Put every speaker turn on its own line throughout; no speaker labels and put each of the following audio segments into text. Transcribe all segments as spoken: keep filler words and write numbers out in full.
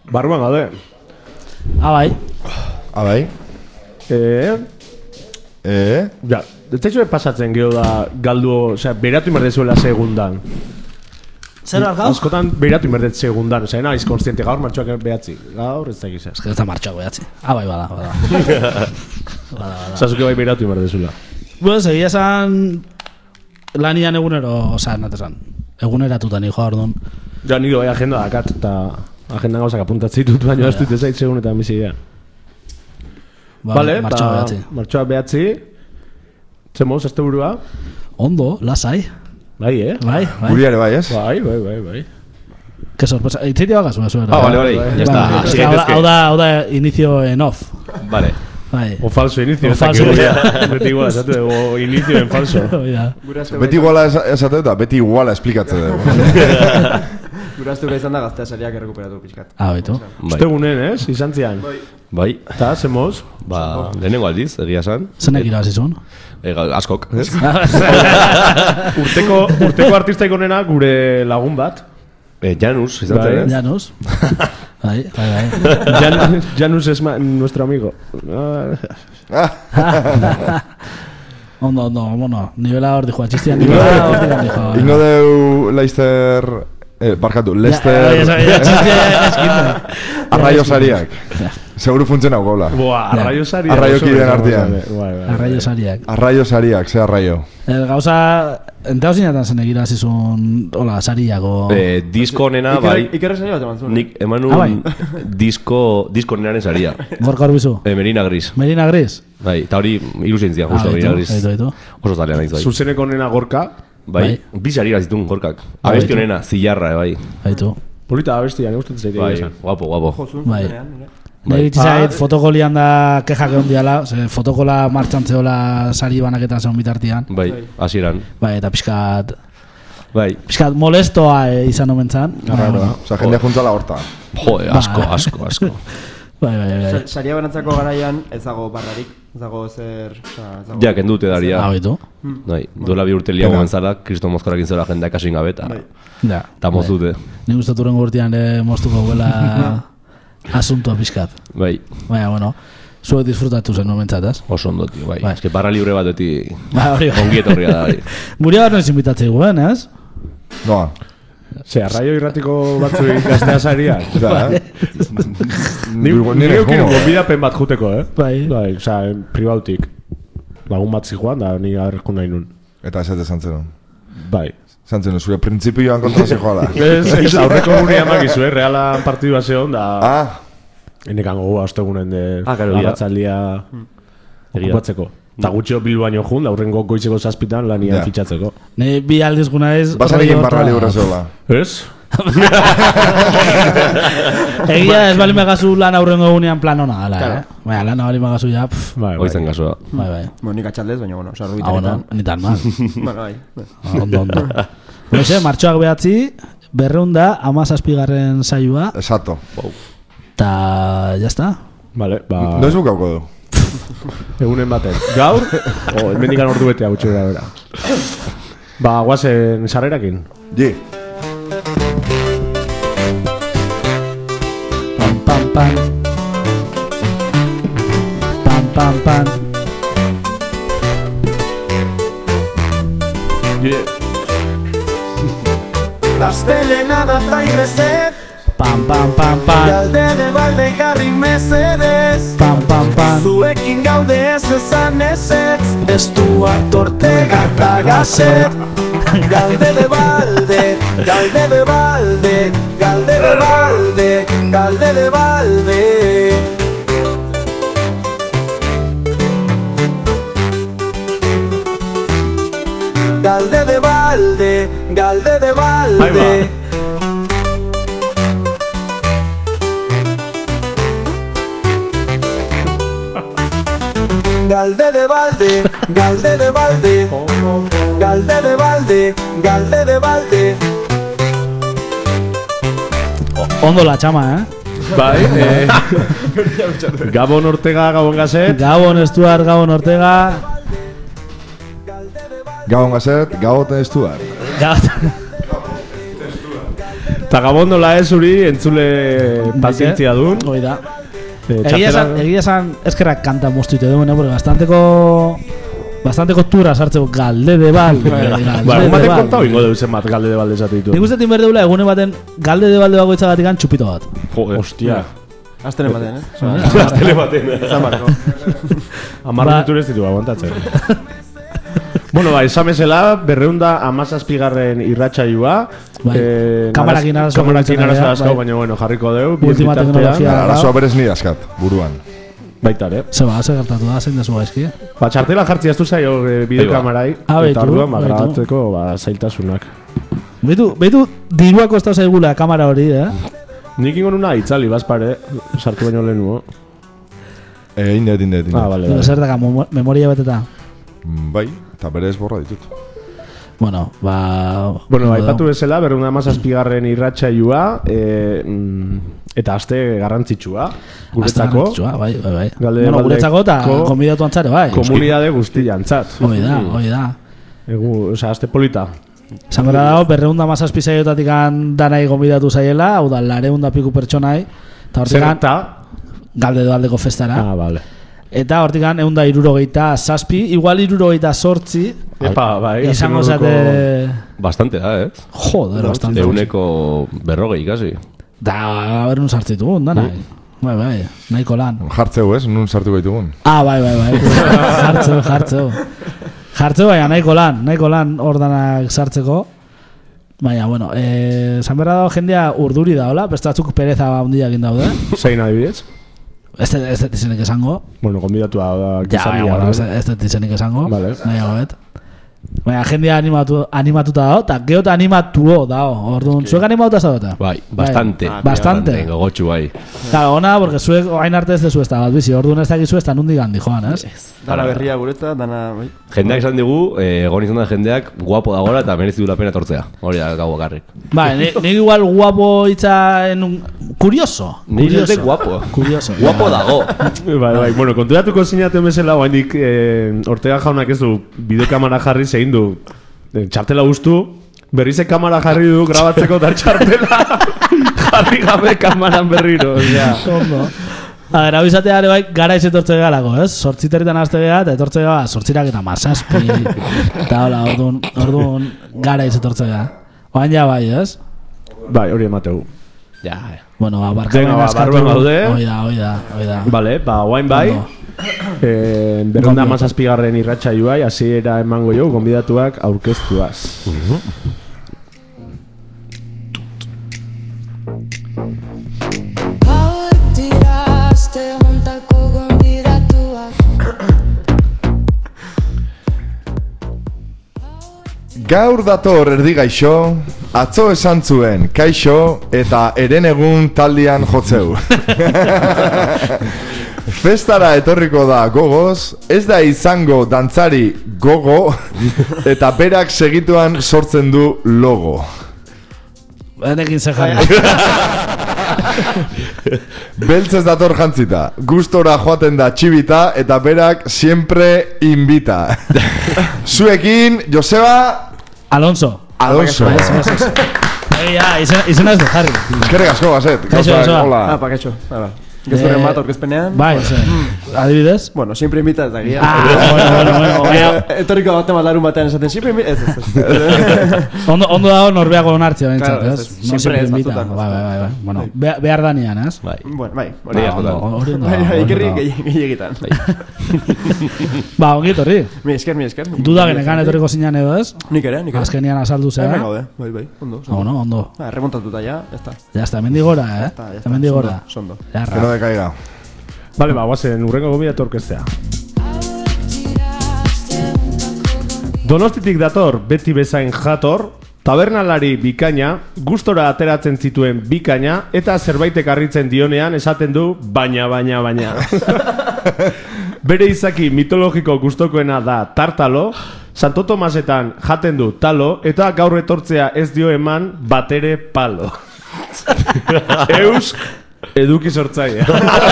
Barruan gaude.
Abai.
Abai.
Eh?
Eh?
Ja, ez zaizu pasatzen geho da galdu, osea, beratu inberdezuela segundan.
Zer behar gauz?
Askotan beratu inberdez segundan, osea, naiz konstiente gaur martxoak behatzi. Gaur ez da gizaz.
Ez que ez da martxoak behatzi. Abai, bada, bada. Bada, bada.
Sasuke bai beratu inberdezula.
Pues, egia esan lanian egunero, osea, natesan, eguneratutan hijo ordun.
Ja, nire bai agenda dakat, eta agenda gauzak apuntatzen ditut, baina ez dut ezait segunetan bizidea. Vale,
martxoak behatzi.
Martxoak behatzi. Zemoz, azte burua?
Ondo, lasai.
Bai, eh?
Bai, bai.
Guriare bai, ez?
Bai, bai, bai, bai.
Que sorpresa. Itziti bagazu, ez?
Ah, vale, vale, ya está.
Es que hau da, hau da inicio en off.
Vale.
Bai.
O falso inicio.
O falso
inicio. Beti iguala, esatu dugu, o inicio en falso.
Beti iguala esatu eta beti iguala esplikatzen dugu.
Guraztura izan da gaztea sariak errekuperatu pixkat.
Ah, baitu.
Ustegunen, ez? Izan zian.
Bai.
Eta, zemoz?
Ba, lehenengo aldiz, egia san.
Zenek irabazizun?
E, askok, ez?
urteko, urteko artistaik onena gure lagun bat.
E, Janus, izan zen, ez?
Janus. Bai, bai, bai.
Jan, Janus es ma, nuestro amigo.
Ondo, ondo, ondo. Nivela hor dijoa, txistian nivela hor dijoa.
Ingo deu Leicester... Eh, barkatu, Leicester... Arraio sariak. Seguro funtzen hau gaula.
Boa, arraio sariak.
Arraio kideen artean.
Arraio sariak.
Arraio sariak, ze arraio.
El gauza, enteo zinatan zen egira zizun, hola, sariago...
Eh, disko nena, bai...
Ikerre saria bat eman zuen.
Nik eman un disko, disko nenaren saria.
Gorka horbizu?
Eh, Merina Gris.
Merina Gris?
Bai, eta hori ilusientzia, justo, Merina Gris. Oso zalea nahiz, bai.
Zuzeneko nena Gorka.
Bai, bi sari zitun Gorkak. Abesti honena, Zillarra, bai.
Baitu.
Polita abestia, ne gustatzen zaitu.
Bai, guapo, guapo.
Bai. Nire bitizait, fotokolian da kexak egon diala, fotokola martxan zehola sari banaketan zeon bitartian.
Bai, hasieran.
Bai, eta pixkat...
Bai.
Pixkat molestoa izan omentzan.
Arraroa. Osa, jendea juntzala horta.
Jode, asko, asko, asko.
Bai, bai, bai.
Saria banantzako garaian ez dago barrarik, ez dago zer...
Ja, kendute daria.
Ah, baitu.
Bai, duela bi urte liago manzala, Kristo Mozkorakin zela jendea kasin gabeta.
Ja.
Ta mozute.
Ni gustaturen gurtian ere moztuko guela asuntoa pixkat.
Bai.
Baina, bueno, zuek disfrutatu zen momentzataz.
Oso ondo, tio, bai. Ez que barra libre bat beti ongiet horria da, bai.
Muria bat noiz invitatzei guen, ez?
Noa.
Ze, arraio irratiko batzu ikastea sariak. Ni
Nire
eukien gonbidapen bat juteko, eh?
Bai.
Bai, oza, pribautik. Lagun bat zijoan, da ni agerku nahi nun.
Eta esate zantzen.
Bai.
Zantzen, zure printzipioan kontra zijoala.
Ez, ez, aurreko gure amakizu, eh? Realan partidua zehon, da...
Ah.
Enekan gogu astegunen de...
Ah, karo, dia.
Agatzaldia... Okupatzeko. Eta gutxeo bilbaino jun, aurrengo goitzeko zazpitan lanian fitxatzeko.
Ne bi aldiz guna ez...
Basan egin barra libre zola.
Ez?
Egia ez bali megazu lan aurrengo egunean plan hona, ala, eh? Baina, lan bali megazu ja...
Oizen gasua.
Bai, bai.
Bueno, nik atxaldez, baina, bueno, sarru
Ah, bueno, nitan, ma.
Baina, bai.
Ondo, ondo. Pues, martxoak behatzi, berreunda, amazazpigarren saioa.
Exacto.
Ta, jazta.
Vale, ba...
Noiz bukauko du?
Egunen baten. Gaur, o, mendikan ordu betea gutxi gara bera. Ba, guazen sarrerakin.
Ji.
Pam, pam, pam. Pam, pam, pam.
Yeah.
Astelena da tairezet.
Pam, pam, pam, pam.
Galde de balde jarri mesedez.
Pam, pam, pam.
Zuekin gaude ez ezan ezetz. Estuart Ortega eta Gasset. Galde de balde, galde de balde, galde de balde, galde de balde. Galde de balde, galde de balde. Galde de balde, galde de balde, galde de balde, galde de balde.
Ondo la chama, eh?
Bai, eh... Gabon Ortega, Gabon Gasset.
Gabon Estuar, Gabon Ortega.
Gabon Gasset, Gabon Estuar.
Eta gabon nola ez uri entzule pazientzia dun.
Hoi da.
Eh,
Egia esan,
txartela-
egia esan eskerrak kanta moztuite du, no? Porque bastanteko... Bastanteko tura sartzeko galde de balde. galde
Ba,
de
egun batek
balde.
kontau ingo deus bat galde de balde esate ditu.
Nik uste tinber deula egune baten galde de balde bagoitzagatik gan txupito bat.
Joder.
Hostia.
Aztenen baten, eh?
Aztele baten.
Zan barko.
Amar
Ba-
minutu ez ditu aguantatzen. Bueno, ba, esamezela, berreunda amazazpigarren irratsaioa.
Bai. Kamarakin arazoak
Kamarakin
ikusten
arazoak
ari da,
asko,
bai.
baina, bueno, jarriko deu.
Última
bitartean.
tecnologia.
Arazoa berez nire askat, buruan.
Baita, ere.
Zeba, ze gertatu da, zein dezu gaizki.
Ba, txartela jartzi aztu zaio e, bideokamarai.
Ah,
Eta
baitu,
orduan, ba,
baitu.
grabatzeko, ba, zailtasunak.
Beitu, beitu diruako ez da zaigula kamera hori, eh?
Nik ingo nuna itzali, bazpare, sartu baino lehen nuo.
Eh, indet, indet, indet.
Ah, bale,
Pero
bale.
zer daga, memo- memoria beteta.
Mm, Bai, eta berez borra ditut.
Bueno, ba...
Bueno,
ondo
aipatu
dago.
bezala, berreunda amazazpigarren irratsaioa, e, mm, eta aste garrantzitsua, guretzako,
Garrantzitsua, bai, bai, bai.
Galde
Bueno,
baldeko-
guretzako eta konbidatu antzare, bai.
komunidade guztiantzat.
Hoi da, hoi da.
Egu, osea, aste polita.
Esan behar dago, berreunda mazazpi zaiotatik danai gombidatu zaiela, hau da, lareunda piku pertsonai, eta hortik
Zerta?
galde doaldeko festara.
Ah, bale.
Eta hortik eunda irurogeita zazpi, igual irurogeita sortzi,
Epa, bai.
izango
azken orduko-
zate...
Bastante da, eh?
Joder, bastante.
Euneko berrogei, kasi.
Da, berun sartzitugun, dana. Bai, bai, nahiko lan.
Jartzeu ez, nun sartuko ditugun.
Ah, bai, bai, bai. Jartzeu, jartzeu. Jartzeu, baina nahiko lan, nahiko lan ordanak sartzeko. Baina, bueno, eh, esan berra dago jendea urduri da, hola? Beste batzuk pereza handia egin daude.
Zein adibidez?
Ez dut ez dut izenik esango.
Bueno, konbidatua da,
Ja,
gizarria,
baina, bueno, ez
bale.
ez dut izenik esango.
Vale.
Nahiago bet. Baina jendea animatu, animatuta dago, eta geot animatuo dago. Orduan, zuek animatuta zaudeta?
Bai, bastante.
Ah,
Bastante.
Gogotxu, bai.
Claro, ona, porque zuek hain arte ez dezu ez da bat bizi. Orduan ez dakizu ez da nundik handi joan, ez?
Dana berria gureta, dana... bai.
Jendeak esan digu, eh, egon izan da jendeak guapo dagora eta merezi du la pena tortzea. Hori da gau bakarrik.
Bai, ni, ni igual guapo itza en un... Curioso.
Ni
Curioso.
ez guapo.
Curioso.
Guapo dago.
Bai, bai, bueno, konturatuko zinaten bezala, oaindik eh, Ortega jaunak ez du bideokamera jarri zein du eh, txartela guztu, berrize kamera jarri du grabatzeko da txartela jarri gabe kamaran berriro, osea.
Ondo. A ver, hau izatea ere bai, gara izetortze galako, ez? Sortziterritan azte geha, eta etortze geha, sortzirak eta mazazpi. Eta hola, orduan, orduan gara izetortze geha. Oain ja bai, ez?
Bai, hori emateu.
Ja,
Bueno, ba,
Venga,
barkamen
ba,
askatu.
barruan gaude.
Hoi da, hoi da, hoi da.
Vale, ba, oain bai,
Ondo.
eh, berrunda amazazpigarren irratsaioai hasiera emango jo, gonbidatuak aurkeztuaz.
Hauek dira aste hontako gonbidatuak.
Gaur dator erdi gaixo, atzo esan zuen kaixo eta eren egun taldian jotzeu. Festara etorriko da gogoz, ez da izango dantzari gogo eta berak segituan sortzen du logo.
Enekin ze jarri.
Beltzez dator jantzita, gustora joaten da txibita eta berak siempre invita. Zuekin, Joseba
Alonso.
Alonso.
Ba, ez, ez, ez. Egia, izena, izena ez du jarri.
Eskerrik asko, Gazet.
Kaixo,
Gauzak,
Joseba.
hola.
Ah, paketxo. Hala. Gezurren
Eh,
bat aurkezpenean.
Bai, ze. Adibidez?
Bueno, siempre invita ez da guía.
Ah, bueno, bueno, bueno. Baina,
Etorriko bat larun batean esaten, siempre invita... Ez, ez, ez.
Ondo, ondo dago norbeago onartzea bentsat,
Claro,
ez?
ez, ez.
No
Siempre
siempre
ez
invita.
batzutan,
Bai, bai, bai, bai. Bueno,
Bai.
be- behar danean, ez?
bai.
Bueno, bai.
Hori
Ba,
askotan.
ondo, hori ondo
Bai,
dago,
bai,
hori
ikerri
ondo dago.
gehiagitan.
Ba, ongi etorri.
Mi esker, mi esker.
Duda genekan etorriko zinean edo, ez?
Nik ere, nik ere.
Azkenian azaldu
Hemen
zea.
gaude, bai, bai, ondo.
Ah, bueno, ondo.
Ah, remontatuta ya, ya está.
Ya está, hemendik gora, eh?
Ya está, ya está.
Hemendik gora.
Sondo, sondo.
Que no
Jarra.
decaiga.
Vale, ba, guazen, urrengo gonbidatu orkestea.
Hauek dira aste hontako gonbidatuak.
Donostitik dator, beti bezain jator, tabernalari bikaina, gustora ateratzen zituen bikaina, eta zerbaitek harritzen dionean esaten du baina, baina, baina. Bere izaki mitologiko gustokoena da tartalo, Santo Tomasetan jaten du talo, eta gaur etortzea ez dio eman batere palo. Eusk eduki sortzaia.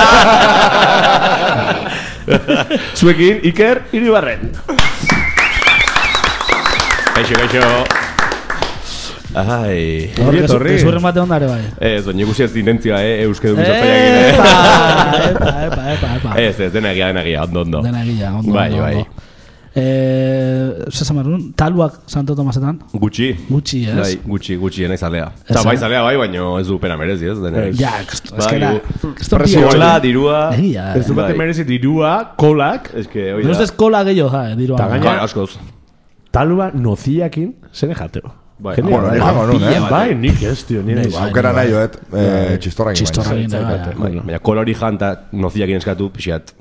Zuekin, Iker Iribarren.
Kaixo, kaixo. Ai.
Horri
etorri.
gezurren bate ondare bai.
Ez, oin ikusi ez dinentzia, eh, euskedu bizopaiak
Epa, epa, epa, epa, epa.
Ez, ez, dena egia, dena egia, ondo, ondo.
Dena egia, ondo,
Bai,
ondo,
bai.
ondo. Eh, Zesa marrun, taluak Santo Tomasetan?
Gutxi.
Gutxi, ez?
Bai, gutxi, gutxi, nahi zalea.
Ez,
Eta bai
eh?
zalea bai, baino ez du pena merezi, ez? Dena.
Ja, esto, es
Bai,
que da...
gu-
Esto
Presioa, dirua.
Egia,
Ez du bate
Bai.
merezi dirua, kolak,
Ez que, oi
no
da.
ustez kola gehiago, ja, dirua.
Ta gaina-
Bai, askoz.
talua noziakin, zen jateo.
Bai.
Jendea,
Bueno,
bai.
jango nun, eh?
Bai, nik ez, tio, nire ez.
Aukera nahi joet, eh, txistorrakin.
Txistorrakin, bai, bai.
Bai, baina kolori janta noziakin eskatu, pixat.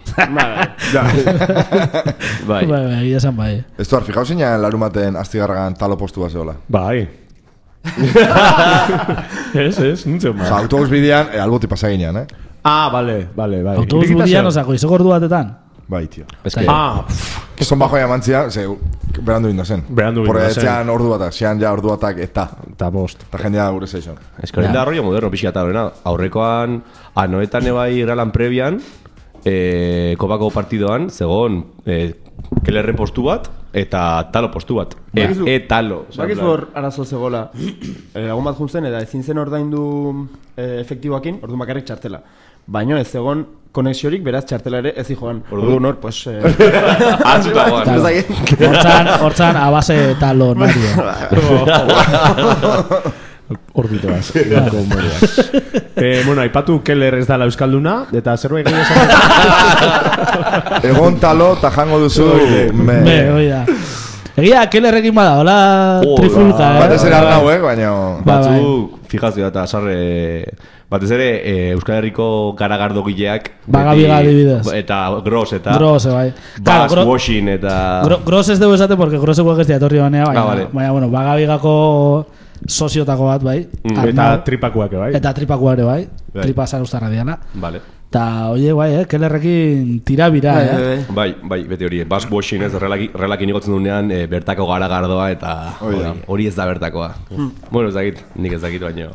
Bai,
Bai.
bai, egia esan bai.
Ez duar, fijau zinean larun baten astigarragan talo postu bat zehola.
Bai. Ez, ez, nintzen
Osa,
ba.
autobus bidean, eh, alboti pasaginean, eh?
Ah, bale, bale, bai.
Autobus
Irekita
budian,
zer?
osako, izok ordu batetan.
Bai, tio.
Ez que,
Ah, pff,
Gizon bajoa jamantzia, ze, berandu binda zen.
Berandu
Por
binda zen.
etxean ordu batak, zean ja ordu batak, eta.
eta bost.
Eta jendea gure zeizon.
ez que hori da rollo moderno pixat horrena. Aurrekoan, anoetan ebai realan prebian, eh, kopako partidoan, zegoen, eh, kelerren postu bat, eta talo postu bat. E,
Bakizu-
e talo. Osea,
Bakizu
en plan-
hor arazo zegoela. Eh, Lagun bat juntzen eta ezin zen ordaindu eh, efektiboakin, ordu bakarrik txartela. Baino ez egon konexiorik, beraz txartela ere ez joan. Ordu nor, pues... Eh,
Atzutagoan.
ez dakit.
Hortzan, hortzan, abase talo nario.
Orbitoaz. eh, bueno, aipatu Keller ez dala euskalduna, eta zerbait gehiago esaten.
Egon talo, eta jango duzu, me.
Be, hoi da. Egia, kelerrekin bada, hola
Oh,
trifulka, eh?
Batez ere arnau, eh, baina...
Ba, bai.
Batzuk, fijazio eta sarre... Batez ere, eh, Euskal Herriko garagardogileak...
Bagabiga
beti-
adibidez.
Eta gros, eta...
Grose, bai. Claro,
Bass
gro-
washing, eta...
Gro, Gros ez dugu esate, porque Grose guak ez diatorri banea, baina,
Ah, vale.
baina, bueno, bagabigako soziotako bat, bai.
Mm.
Arnau.
Eta tripakuak, bai.
Eta tripakoa ere, bai.
Bai.
Tripa zarustarra diana.
Vale.
Ta, oie, bai, eh, kelerrekin tirabira,
Bai,
eh?
bai, bai.
Bai, bai, beti hori, bass washing ez, relaki, relakin igotzen duenean, e, bertako garagardoa, eta
Hoi da.
hori, hori ez da bertakoa. Bueno, ez dakit, nik ez dakit baino.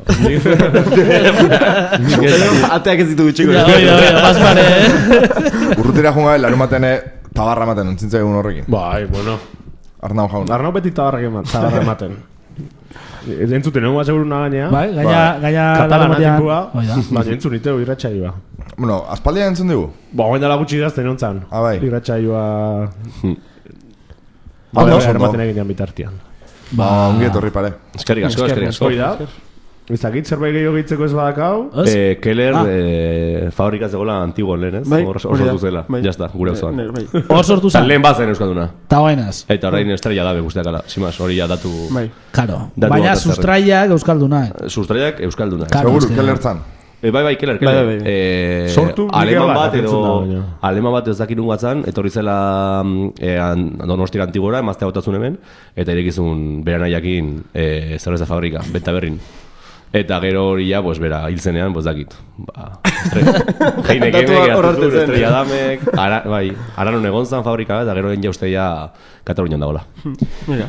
Ateak ez ditu gutxiko.
Ja, oida, oida, bazpare, eh?
Urrutira junga, larun baten, eh, tabarra maten, entzintza egun horrekin.
Bai, bueno.
Arnau jaun.
Arnau beti tabarrak ema- tabarra ematen. Entzuten egun seguruna gainea.
Bai, gaina, gaina
Katalana
batean-
tipua.
Oida.
Baina entzun iteo irratxai ba.
Bueno, aspaldian entzun dugu?
Ba, guen dela gutxi idazten ontzan.
Ah, bai.
Irratxaioa...
Ondo,
Ba,
ondo.
eramaten egin bitartian.
Ba, ongi etorri pare.
Eskerrik asko, eskerrik asko.
Hoi da. Ezakit, zerbait gehiago gehitzeko ez badakau.
Ez?
Eh, Keller,
Ah.
eh, fabrikaz zegoela antiguo lehen, ez?
Bai,
Hor hor
hori da.
sortu zela,
Bai.
ya está, gure osoan.
Eh, bai.
Hor sortu
Eta
zen.
lehen bazen euskalduna.
Ta guainaz.
Eta orain estrella dabe guztiak ala, simaz, hori ja datu...
Bai.
Karo.
Datu
Baina
bat ezarri.
sustraiak euskaldunak.
Sustraiak euskalduna.
Claro.
Seguru,
eske-
kelertzan.
Eh, bai, bai, Keller, Keller.
Bai, bai, bai.
Eh,
Sortu
aleman
Miguel
bat
bat entzun da,
edo...
baina.
Aleman bat ez dakit nungatzan, etorri zela mm, eh, an- Donostira antigora, emaztea botatzun hemen, eta irekizun beranaiakin eh, zerbeza fabrika, benta berrin. Eta gero hori ja, pues, bera, hil zenean, pues, dakit. Ba, Heinekenek,
Datu hor arte
Artur,
zen.
Estrella Damek, ara, bai, aranon egon zan fabrika, eta gero egin jauzte ja Katalunian dagoela.
Mira.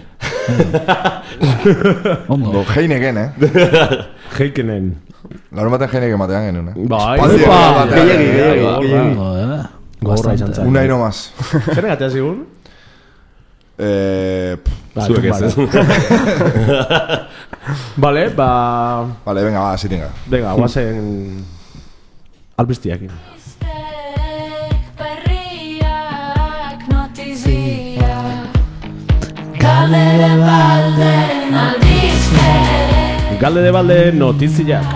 Ondo.
Bo, Heineken, eh?
Heikenen.
Larun baten Heineken batean genuen, eh?
Bai.
Espazio
Opa!
batean.
Gehiagi, gehiagi,
Bai,
gehiagi.
Ondo, eh?
Gogorra izan zen.
Un aino más.
Zer egatea zigun?
Eh, pff,
Ba,
Zuek ez, ez?
Vale, ba...
vale, venga, va, así tenga.
Venga, guazen... Albistiakin.
Berriak notizia Galdere balden albiste
Galde de balde notiziak.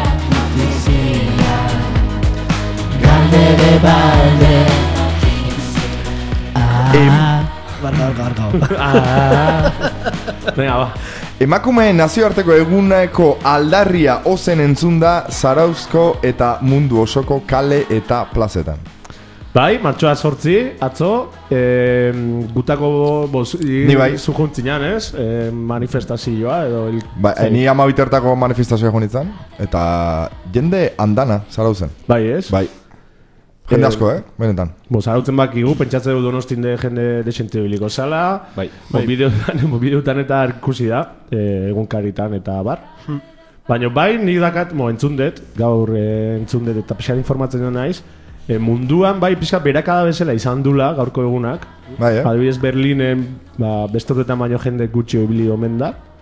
Galdere balde
Barka, barka, barka.
Venga, ba.
Emakumeen nazioarteko eguneko aldarria ozen entzunda Zarauzko eta mundu osoko kale eta plazetan.
Bai, martxoa sortzi, atzo, eh, gutako boz,
Ni bai.
zujuntzinan, ez? Eh, manifestazioa, edo... Il,
Ba, eh, ni ama bitertako manifestazioa joan nintzen, eta jende andana Zarauzen.
Bai, ez?
Bai. Jende
Eh,
asko, eh? Benetan.
Bo, zarautzen bakigu, pentsatze du Donostin de jende desente biliko zala.
Bai.
Bai. Bideotan, bideotan eta ikusi da, eh, egunkaritan eta bar. Baina bai, nik dakat, mo, entzundet, gaur eh, entzundet eta pixar informatzen duen naiz, eh, munduan bai pixka berakada bezala izan dula gaurko egunak.
Bai, eh?
Adibidez Berlinen, ba, beste horretan baino jende gutxi ibili omen da.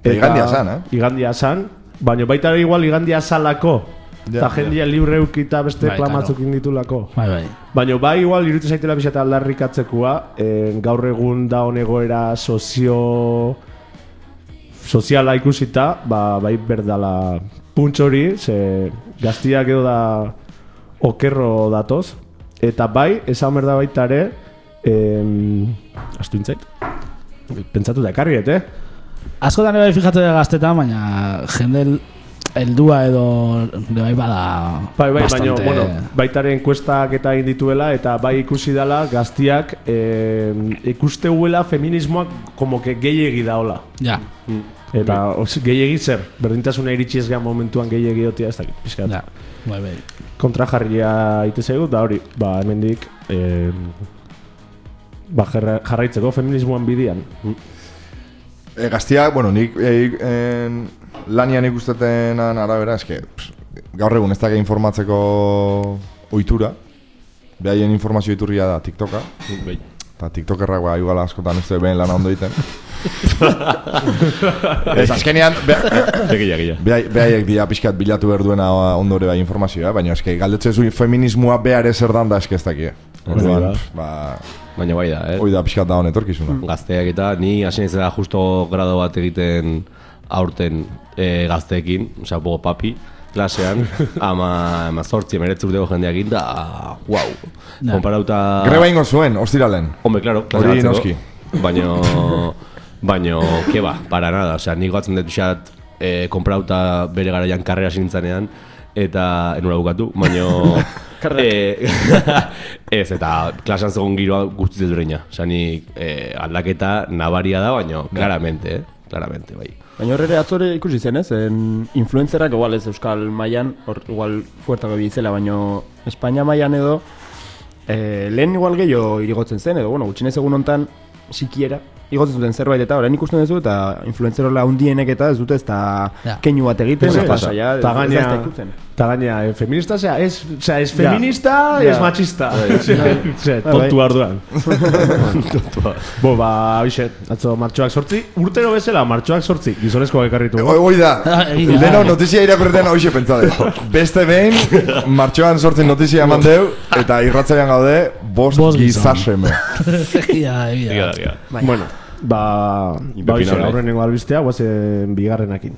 Eta igandia zan, eh?
Igandia zan, baina baita ere igual igandia zalako.
Ja,
Eta jendia libre eukita beste
Bai,
klamatzukin ditulako.
Bai, bai.
Baina bai igual irutu zaitela pixeta aldarrikatzekua, eh, gaur egun da honegoera sozio... soziala ikusita, ba, bai berdala puntxo hori, ze gaztiak edo da okerro datoz. Eta bai, esan berda baita ere, eh, astu intzait, pentsatu da ekarriet, eh?
Askotan ere bai fijatzen da gaztetan, baina jende heldua edo de bai bada
Bai, bai, baina,
bastante...
bueno, baitaren enkuestak eta egin dituela, eta bai ikusi dela gaztiak eh, ikusteuela feminismoak como que gehiegi daola.
Ja,
Eta os, gehiegi zer, berdintasuna iritsi ez gehan momentuan gehiegi otia ez dakit, pixkat.
ja, bai, bai.
Kontra jarria ite zaigu, da hori, ba, hemendik eh, ba, jarra, jarraitzeko feminismoan bidian.
E, gaztiak, bueno, nik e, en, lanian ikustetenan arabera, eske, pss, gaur egun ez da informatzeko ohitura, behaien informazio iturria da TikToka,
Bai.
eta TikTokerrak ba, igual askotan ez du behin lana ondo egiten. Ez, azkenean,
Egia, egia.
behaiek dira pixkat bilatu behar duena ondore bai informazioa, baina eske, galdetzen zu feminismoa behar ez zer dan da eske ez dakie. Orduan, pff, ba,
Baina bai da, eh?
hoi da pixkat da honetorkizuna.
Gazteak eta ni hasi naizela justo grado bat egiten aurten e, gazteekin, osea, bogo papi, klasean, ama, ama zortzi, emeretzi urteko jendeakin, da, guau.
Ja.
Konparauta...
Greba ingo zuen, ostiralen.
Hombre, claro, klase
Hori
batzeko.
noski.
Baino, baino, ke ba, para nada, osea, nik batzen dut xat, e, konparauta bere garaian karrera sintzanean, eta enura bukatu, baino... e, ez, eta klasean zegoen giroa guztiz ezberdina. Osea, nik e, aldaketa nabaria da, baino, claramente, eh? Claramente, bai.
Baina horre atzore ikusi zen, ez? En influencerak igual ez Euskal mailan, hor igual fuertako bizela, baino Espainia mailan edo eh, lehen igual gehiago irigotzen zen, edo, bueno, gutxinez egun hontan sikiera igotzen zuten zerbait eta orain ikusten duzu eta influencerola hundienek eta ez dute ez da
Ja.
keinu bat egiten,
Ez,
ez
ez,
pasa, ja,
ta
ez da
gaina-
ez da ikutzen.
Eta gaina, eh, feminista zea, es, o sea, es feminista,
Ja.
es
Ja.
machista. Ose, tontu arduan. Bo, ba, bixe, atzo martxoak sortzi, urtero bezala martxoak sortzi, gizonezkoak ekarritu.
Hoi hoi da,
Egia.
leno notizia irakurretan hoxe pentsade. Beste behin, martxoan sortzen notizia eman deu, eta irratzaian gaude, bost
Bost gizon.
gizaseme.
Egia, egia.
Egia, egia.
Bueno, ba, ba bixe,
Impepinable.
aurrenengo albistea, guazen bigarrenakin.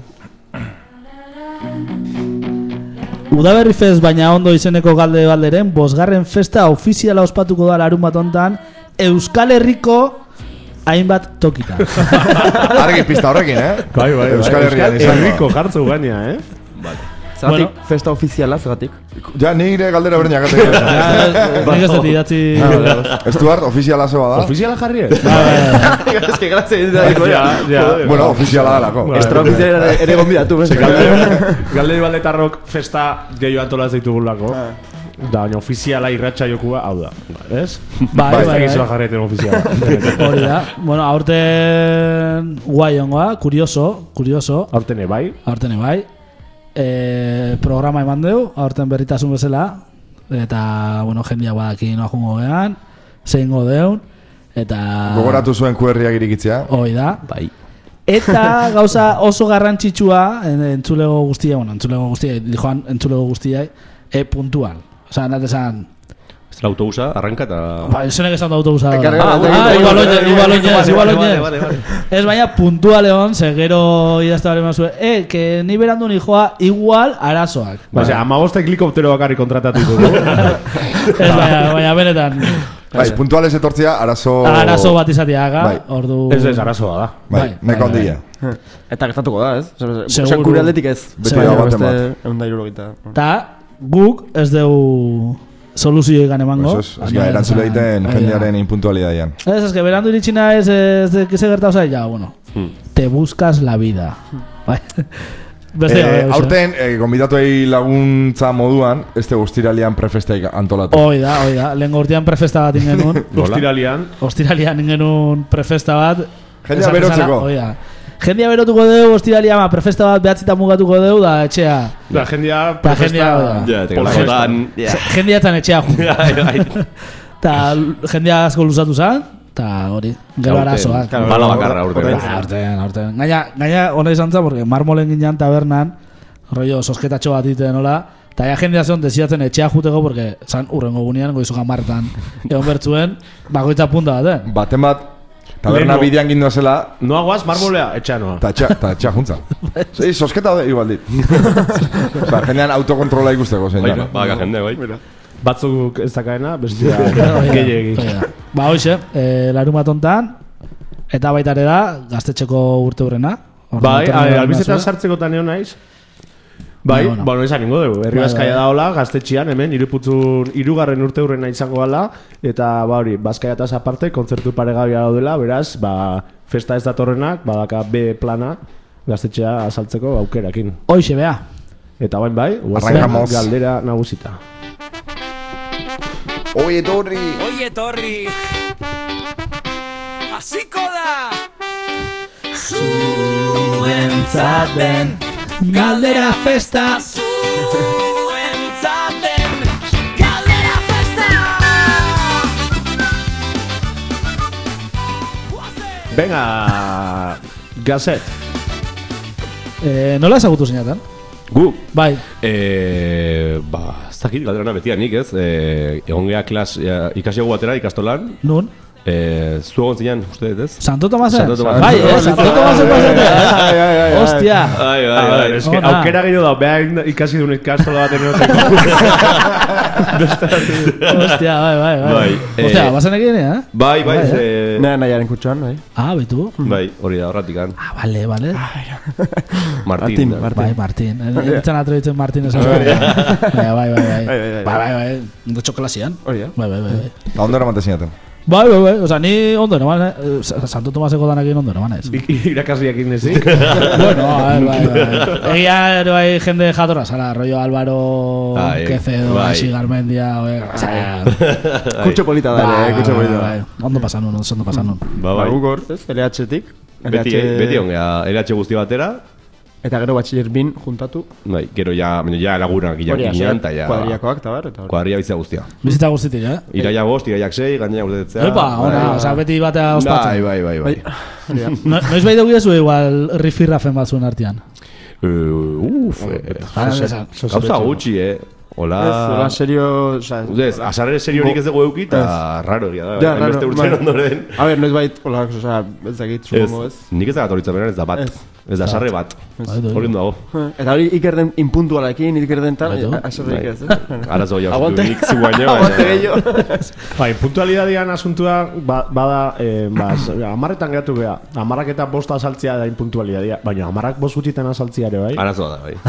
Udaberri Fest baina ondo izeneko galde balderen, bosgarren festa ofiziala ospatuko da larun bat hontan, Euskal Herriko hainbat tokitan.
Argi pista horrekin, eh?
Bai, bai,
Euskal Herrian izango.
Herriko jartzu gaina, eh?
Zagatik,
Bueno.
festa ofiziala, zagatik.
Ja, nire galdera berdinak
Ja,
ateko.
nik ez dut idatzi...
Estuart, ofiziala zeba da?
Ofiziala jarri ez?
Ez que grazie da
Ja, ja.
Bueno, ofiziala dalako.
Bai.
Extraofiziala ere gonbidatu, beste.
Galde baletarrok festa gehiago antolaz ditugulako. Da, baina ofiziala irratxa jokua, hau da. Ez?
Bai,
Ez
bai,
dakizela
bai.
jarrieten ofiziala.
Hori da. Bueno, aurten guai ongoa, kurioso, kurioso.
Hortene bai.
Aurten bai. E, programa eman deu, aurten berritasun bezala. Eta, bueno, jendeak badaki noa jungo gehan, zeingo deun. Eta...
Gogoratu zuen Q R-ak irikitzea.
Hoi da.
Bai.
Eta gauza oso garrantzitsua en- entzulego guztia, bueno, entzulego guztia, dijoan entzulego guztia, e, puntual. Osa, nahi esan,
Ez da autobusa, arranka eta...
ba, esanek esan da autobusa.
Ekarga-
Ah,
ekarga-
ah, igual oinez, igual
Vale,
oinez,
vale,
igual
vale,
oinez.
vale, vale.
Ez baina puntual egon, ze gero idazte bale mazue, eh, que ni berandu ni joa igual arazoak.
Ba, osea, amabosta helikoptero bakarrik kontratatu ditugu.
Ez baina, baina benetan,
Bai, puntuales etortzea, arazo...
arazo bat izatiaga,
Bai.
ordu...
Ez ez, arazoa da.
Bai,
Bai,
nahiko
bai,
handia.
Eta gertatuko da, ez? Osea,
Seguru.
gure aldetik ez.
Beti
Baina
da baten
beste ehun eta hirurogeita.
Ta guk ez dugu soluzioik emango.
Eso es, ez gara erantzule egiten jendearen impuntualidadian.
Ez, ez que berandu iritxina ez, ez, de, que se gertatu zai, ja, bueno,
Hmm.
te buscas la vida. Bai. Beste,
Eh,
eh,
aurten, eh, gonbidatuei laguntza moduan, este guztiralian prefesteik antolatu.
Hoi da, hoi da. Lehen gortian prefesta bat ingenun.
Ostiralian.
Ostiralian ingenun prefesta bat.
Jendea
Esan
berotzeko.
bezala, hoi da. Jendea berotuko deu, ostiralia ma prefesta bat behatzita mugatuko deu, da etxea.
Da, jendea...
Ta jendea,
protesta-
Ja, eta
Hola,
gazotan... Ja.
Jendea etan etxea jun.
Bai, bai.
Ta jendea asko luzatu zan. eta hori, gero arazoak.
Aurten, bala bakarra aurten.
Ah, aurten, aurten. Gaina, gaina hona izan za, porque marmolen ginean tabernan, rollo sosketatxo bat ite nola, eta ja jendea zeon desiatzen etxea juteko, porque zan urrengo gunean, goizu gamartan, egon bertzuen, bakoitza punta baten.
Baten bat, taberna
Leno.
bidean gindua zela,
Noa guaz, marmolea, etxea noa.
eta etxea, ta etxea juntza. Sí, sosketa da, igual dit. Ba, jendean autokontrola ikusteko zein
Bai,
jana.
baka jende, bai.
Batzuk ez dakaena, bestia gehiegi.
Ba, hoxe, eh, larun bat hontan, eta baita ere da, gaztetxeko urte hurrena.
Bai, albizetan sartzeko taneo naiz. Bai,
Bai, bueno.
bueno, izan ningo dugu. Herri
Bai,
Bazkaia
bai.
da hola, gaztetxian, hemen, iruputzun, irugarren urte hurrena izango gala, eta, ba hori, Bazkaiataz aparte, kontzertu paregabia daudela, beraz, ba, festa ez datorrenak, badaka B plana, gaztetxea azaltzeko aukerakin.
Hoxe, bea.
Eta bain bai,
Arrancamos.
galdera nagusita.
Oie, torri!
Oie, etorri! Hasiko da!
Zuentzaten, galdera festa.
Zuentzaten galdera festa!
Venga, gazet.
Eh, nola ezagutu zinatan?
Gu,
Bai,
eh, ba, ez dakit, galderana betia nik ez, eh, egon geha klas, eh, ikasiago batera ikastolan,
nun?
eh, zu egon zinean, uste dut ez?
Santo Tomasen?
Santo Tomasen.
Bai, eh, Santo Tomasen pasate. Hostia.
Ai,
Ah,
bai, bai.
es que
Ona.
aukera gehiago da, beha ikasi duen ikastola bat enoteko.
Hostia, bai, bai, bai.
Bai,
Hostia,
eh,
bazenekin, eh?
Bai, bai,
Bai,
ze...
Nahi nahiaren kutsuan, bai.
Ah, baitu.
Bai, hori da, horratikan.
Ah, vale, vale.
Martín.
Martín, Martín.
Bai, Martín. Eritzen atrebitzen Martín esan. Bai, bai, bai, bai.
Bai, bai, bai.
Bai, bai, bai. Ondo txoklasian.
Hori da.
Bai, bai, bai.
Eta ondo eramate zinaten.
Bai, bai, bai. Osa, ni ondo eraman, eh? Santo Tomaseko danakin ondo eraman ez.
Irakasriakin ezik.
Bueno, a ver, bai, bai. Egia ere bai jende jatorra, zara, rollo Álvaro,
Bai,
Quecedo,
bai.
Asi Garmendia, oi, osea,
Kutxo polita da,
bai,
ere,
bai,
kutxo
bai,
polita da.
bai. Ondo pasan nun, ondo pasan nun.
Ba,
Ba,
bai.
guk hor, ez, L H-tik.
Beti, beti on geha, L H guzti batera,
Eta gero batxiller bin juntatu.
bai, gero ja, baina ja lagunak
Hori,
ginean
hasi,
ginean, eta ja...
kuadriakoak, eta bar, eta hori.
Kuadria bizia guztia.
Bizita guztitik, eh?
Iraia bost, iraiak sei, gainera urtetzea.
Epa, ona, osea, beti batea
Bai,
ospatzen.
bai, bai, bai.
Hori da.
No, noiz bai dugu igual rifirrafen batzuen artean.
Uh, Uf, eh,
Ah, esan.
gauza gutxi, eh.
Ez,
Hola...
hola, serio, oza...
Ez, azarre seriorik ez dugu euki, eta raro egia da.
Ja,
bai, hainbeste
raro,
urtzen
bai.
ondoren.
A ber, noiz bait, hola, oza, ez dakit,
Ez,
supongo ez.
nik ez da gatoritzen beren, ez da bat.
Ez.
Ez da sarre bat.
Bai, bai.
Hori dago.
Eta hori iker den impuntualarekin, iker den tal,
Baitu.
aserreik
Bai.
ez, eh?
Arazo ja,
Aguante.
nik zu baino.
Aguante
baina-
gehiago.
Bai, puntualidadian asuntua ba, bada, eh, ba, amarretan geratu beha. Amarrak eta bosta asaltzea da inpuntualidadia. Baina amarrak bost gutxitan asaltzea ere, bai.
Arazoa da, bai.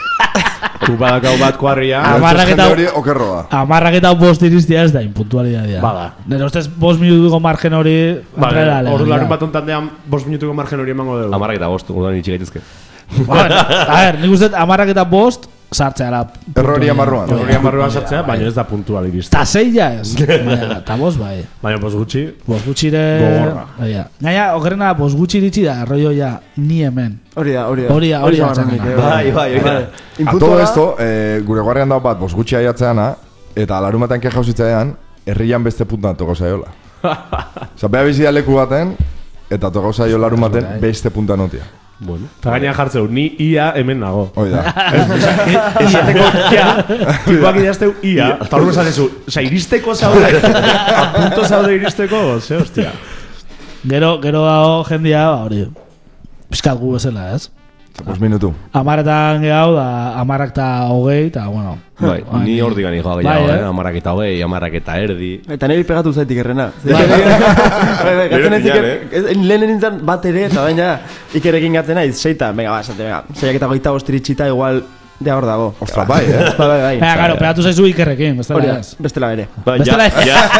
Tu badakau bat kuarria.
Ah, Amarrak
Jende
eta-
hori okerro da.
Amarrak eta bost iristia ez da impuntualidadea.
Bada.
Nire ustez bost minutuko margen hori...
Vale,
atrela
ordu
legia.
larun bat ontandean bost minutuko margen hori emango dugu.
Amarrak eta bost, udan itxi gaitezke.
Bueno, a ver, nik uste amarrak eta bost sartzea la...
Errori amarruan.
Hori amarruan sartzea, baina ez da puntual iriste.
Ta sei ja ez. Baina, ta bost bai.
Baina bost gutxi.
Bost gutxire...
Gogorra.
Baina, gaina, okerrena, bost gutxi iritsi da, rollo ja, ni hemen.
Hori da, hori da.
Hori da, hori da,
zamarra nik,
txarrena.
eh,
Bai, bai, hori da.
A
Inpuntua
todo
da-
esto, eh, gure guarrian dago bat, bos gutxi aiatzeana, eta larumaten keja usitzean, herrian beste puntan toko zaiola. Osa, beha bizia leku baten, eta toko zaio larumaten beste puntan notia.
Bueno.
Eta gainean jartzeu, ni ia hemen nago.
Hoi da.
Esateko, ia, tipuak idazteu, ia. Eta hori esatezu, oza, iristeko zaude, a punto zaude iristeko, ze hostia.
Gero, gero dago jendia, ba, hori, pizkat gu bezala, ez?
Bos minutu.
Amaretan gehau, da, amarak eta hogei, eta, bueno...
Bai, ni hortik gani joa
Bai,
gehiago,
eh?
eh? Amarrak eta hogei, amarrak eta erdi.
Eta niri pegatu zaitik errena. Bai, bai, gatzen ez
Nire
iker, ez- lehen nintzen bat ere, eta baina ikerekin gatzen naiz, seita, venga, ba, esate, venga, seiak eta goita bostiritxita, igual, de hor dago.
Ostra, bai, eh?
Bai, bai, bai.
Baina, claro, pegatu zaizu ikerrekin, bestela
Hori da,
ez.
bestela bere.
Bai,
Bestela-
ja, ja.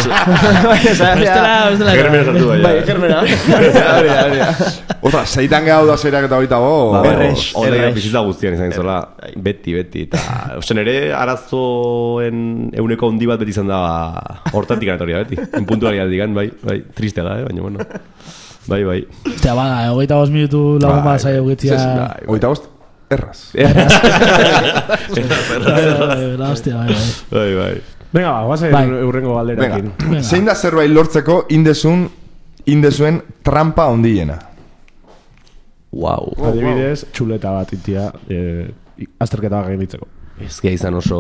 Bestela, bestela...
Germena sartu bai,
Bai,
ja.
germena. Hori da, hori da.
Ostra, zeitan gehau da zeirak eta hogeita bo.
Ba,
Errex,
Hori
errex.
bizitza guztian izan zola, beti, beti. Eta, ozen ere, arazoen euneko handi bat beti izan da hortatik anatoria, beti. Inpuntualidatik digan, bai, bai, tristea da, eh? Baina, bueno. Bai, bai.
Ostia, bada, hogeita bost minutu lagun
Bai,
bat zaio gitzia...
Bai,
Hogeita bost, erraz.
Bai, bai, bai, hostia, bai, bai.
bai, bai.
Venga, ba, guazen
Bai.
urrengo galderakin.
Venga, zein da zerbait lortzeko indezun, indezuen trampa ondiena?
Wow.
Adibidez, txuleta bat itia, eh, azterketa bat gainitzeko.
Ezkia izan oso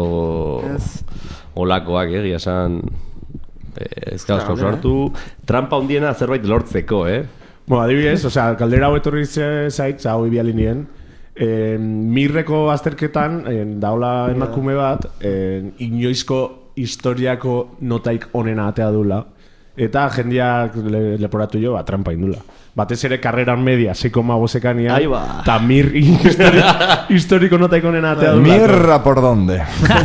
olakoak, egia esan ez gauzko sortu. Trampa hundiena zerbait lortzeko, eh?
Bueno, adibidez, osea, kaldera hau etorri zait, hau ibiali nien, eh, mirreko azterketan, eh, daula emakume bat, eh, inoizko historiako notaik onena atea dula. Eta jendeak le, leporatu jo, ba, trampa indula. Batez ere karreran media, seiko magozekania.
Ahí ba.
Ta mir histori, historiko notaik onena atea dula.
Mierda por donde.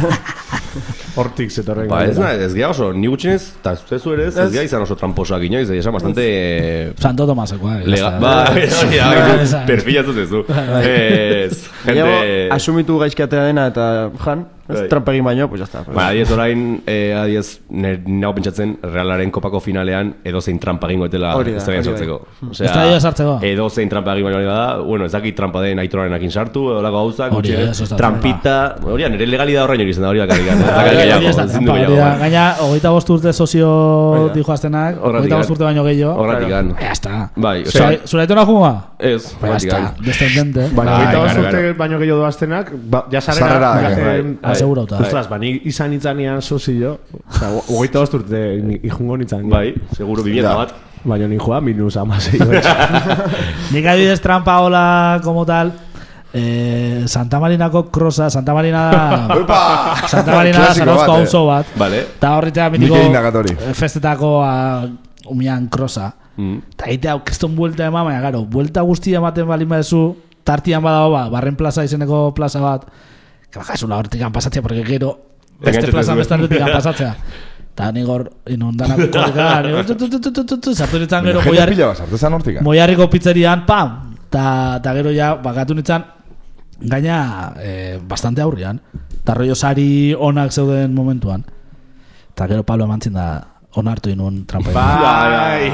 Hortik zetorren.
Ba, ez, na, ez gea oso, ni gutxinez, eta zutezu ere ez, ez gea izan oso tramposoak inoiz, esan bastante...
Santo Tomasekoa.
Lega, ba, perfilatu zezu. Ez, gente...
Asumitu gaizkiatea dena eta jan, ez trampa egin baino, pues jazta.
Ba, adiez orain, eh, adiez, nago pentsatzen, Realaren kopako finalean edozein trampa egingo etela
Hori da,
ez da
hori
sortzeko.
bai.
Estadio sartzeko.
Edozein trampa egin baino da, bueno, ez dakit trampa den Aitorarenakin sartu, edo lako gauzak,
Hori,
gutxi,
eso está
trampita, hori nire legalidad horrein hori izan da, hori bakarrik. Ez dakit gehiago, ezin du gehiago.
Gaina, hogeita bost urte sozio dijoaztenak, hogeita bost urte baino gehiago.
Horretik gan.
Ya está.
Bai, osea,
Zura aitona junga?
ez,
Ya
horretik
está,
gan.
descendente.
Baina,
Bai,
hogeita bost
claro,
urte
claro.
baino gehiago doaztenak, ba, ja sarrera...
Sarrera,
eh,
bai.
eh,
Asegurauta.
Ostras, ba, ni izan itzanean sozio, oza, hogeita bost urte ihungo nitzan.
Bai, seguro bimieta bat.
Baina ni joa minus amasei.
Nik adibidez trampa hola como tal, eh, Santa Marinako krosa, Santa Marina da...
Upa!
Santa Marina da
Klasiko
Zarozko
bat, eh.
auzo bat.
Vale.
Eta horretea mitiko
Nik egin dakatori.
festetako a, umian krosa.
Mm.
Eta egitea keston buelta ema, baina garo, buelta guztia ematen balin badezu, tartian badago ba, barren plaza izeneko plaza bat, que baka esula hortikan pasatzea, porque gero beste
Enganchatzen
plaza
zuen.
beste hortikan pasatzea. Eta nigor inundanak korrika, nigor tu-tu-tu-tu-tu, sartu nintzen gero
Jende
moiarri-
pila bat, sartu zan hortika.
Moiarriko pizzerian, pam! Ta gero ja, bakatu nintzen, gaina eh, bastante aurrian. Ta rollo sari onak zeuden momentuan. Ta gero Pablo emantzin da onartu inun trampa.
Bai!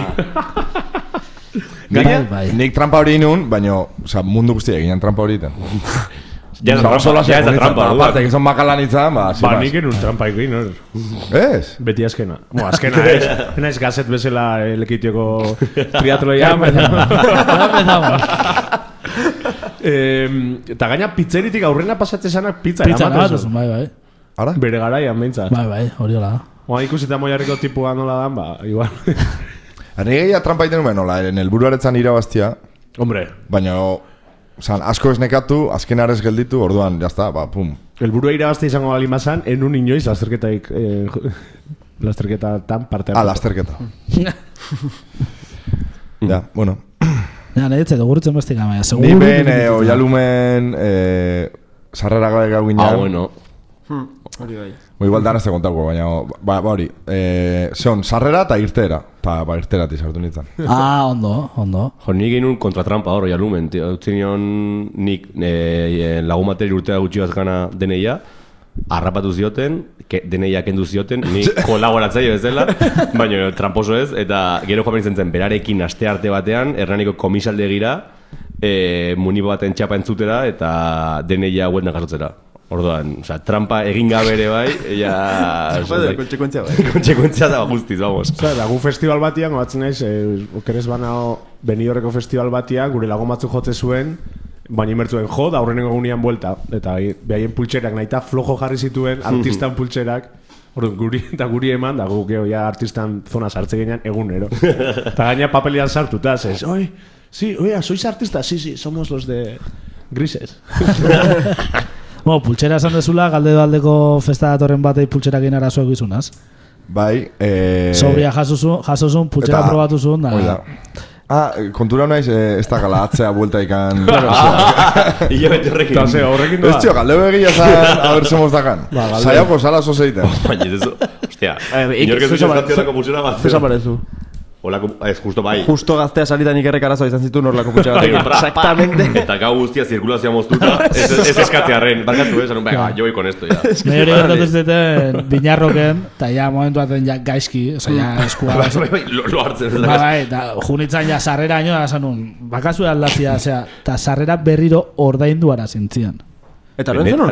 Bai, bai.
Nik trampa hori inun, baina, oza, mundu guztia egin trampa hori iten.
Ja ez da
Oso
trampa, ja ez da trampa.
Aparte, gizon bakalan itzan, ba, sin
Ba,
más.
nik enun trampa egin, hor.
Ez?
Beti azkena. Bueno, azkena ez. Naiz gazet bezala lekitioko triatloia, baina... Eh, eta gaina pizzeritik aurrena pasatzen zanak pizza
Pizza
eramaten
nabatuzun,
zuen.
bai, bai.
Ara?
Bere garaian behintzat.
Bai, bai, hori hola.
Oa ikusita moiarriko tipua nola dan, ba, igual.
Nire gehiago trampa iten nuen, nola, en helburuaretzan irabaztia,
Hombre,
baina, oza, asko ez nekatu, azken arez gelditu, orduan, jazta, ba, pum.
helburua irabazte izango bali mazan, enun inoiz lasterketaik... Eh, lasterketatan parte
Ah,
hartuko.
lasterketa. Ja, bueno.
Ja, nahi ditzait, ogurritzen bestik amaia.
Ni ben, eh, oialumen, eh, sarrera gabe gau ginean.
Ah, bueno.
Hori bai.
O igual dan ez te kontauko, baina, ba, ba hori, eh, zeon, sarrera eta irtera. Pa, ba, irtera tizartu nintzen.
Ah, ondo, ondo.
Jo, nik egin un kontratrampa hor, jalumen, utzin nion nik e, lagun bateri urtea gutxi bazkana deneia, harrapatu zioten, ke, deneia kendu zioten, ni kolaboratzaile bezala, baina tramposo ez, eta gero joan nintzen zen, berarekin aste arte batean, Hernaniko komisaldegira, e, munibo baten txapa entzutera, eta deneia huelten jasotzera. Orduan, osea, trampa egin gabe ere bai, ella...
Joder, kontsekuentzia bai.
Kontsekuentzia da guztiz, vamos.
Osa, da, gu festival batian, batzen naiz, eh, okeres banao Benidorreko festival batian, gure lagun batzuk jotze zuen, baina imertzuen jo, da aurrenengo egunean buelta. Eta behaien pultxerak nahita flojo jarri zituen, artistan pultxerak, orduan, guri, eta guri eman, da gu geho ja artistan zona sartze ginean egunero. Eta gaina papelian sartuta, zez, oi, sí, oia, sois artistas, sí, sí, somos los de grises.
Bueno, pultxera esan dezula, galdedo aldeko festa datorren batei pultxerakin arazoak izunaz.
Bai, eh...
Sobria jasozun, jasozun, pultxera
eta-
probatuzun, da...
hori da. Ah, kontura naiz, eh, ez da gala atzea buelta ikan...
Illa bete horrekin.
Eta, ze, horrekin
Ez
doa.
tio, galdeo egia zan, a ver somos dakan.
Ba, galdeo.
Saiako zala zozeiten.
Baina, ez eso, hostia,
Eh, ik-
inork ez
zuza
dut
ba-
eskatziorako pulsera bat.
Zesa parezu.
Olako, ez, justo bai.
Justo gaztea salitan ikerrek arazoa izan zitu norlako putxe bat. Exactamente.
Eta gau guztia zirkulazioa moztuta, ez, ez eskatzearren, barkatu ez, venga, yo voy con esto ya.
Nahi hori gertatu zuten biñarroken, eta ja momentu baten ja gaizki, oza, ja eskua...
Bai, bai, bai, lo, lo hartzen. ez da.
Bai, bai, eta junitzen ja sarrera ino, da zanun, bakazu aldazia, osea, eta sarrera berriro ordaindu ara zintzian.
Eta loen zenun?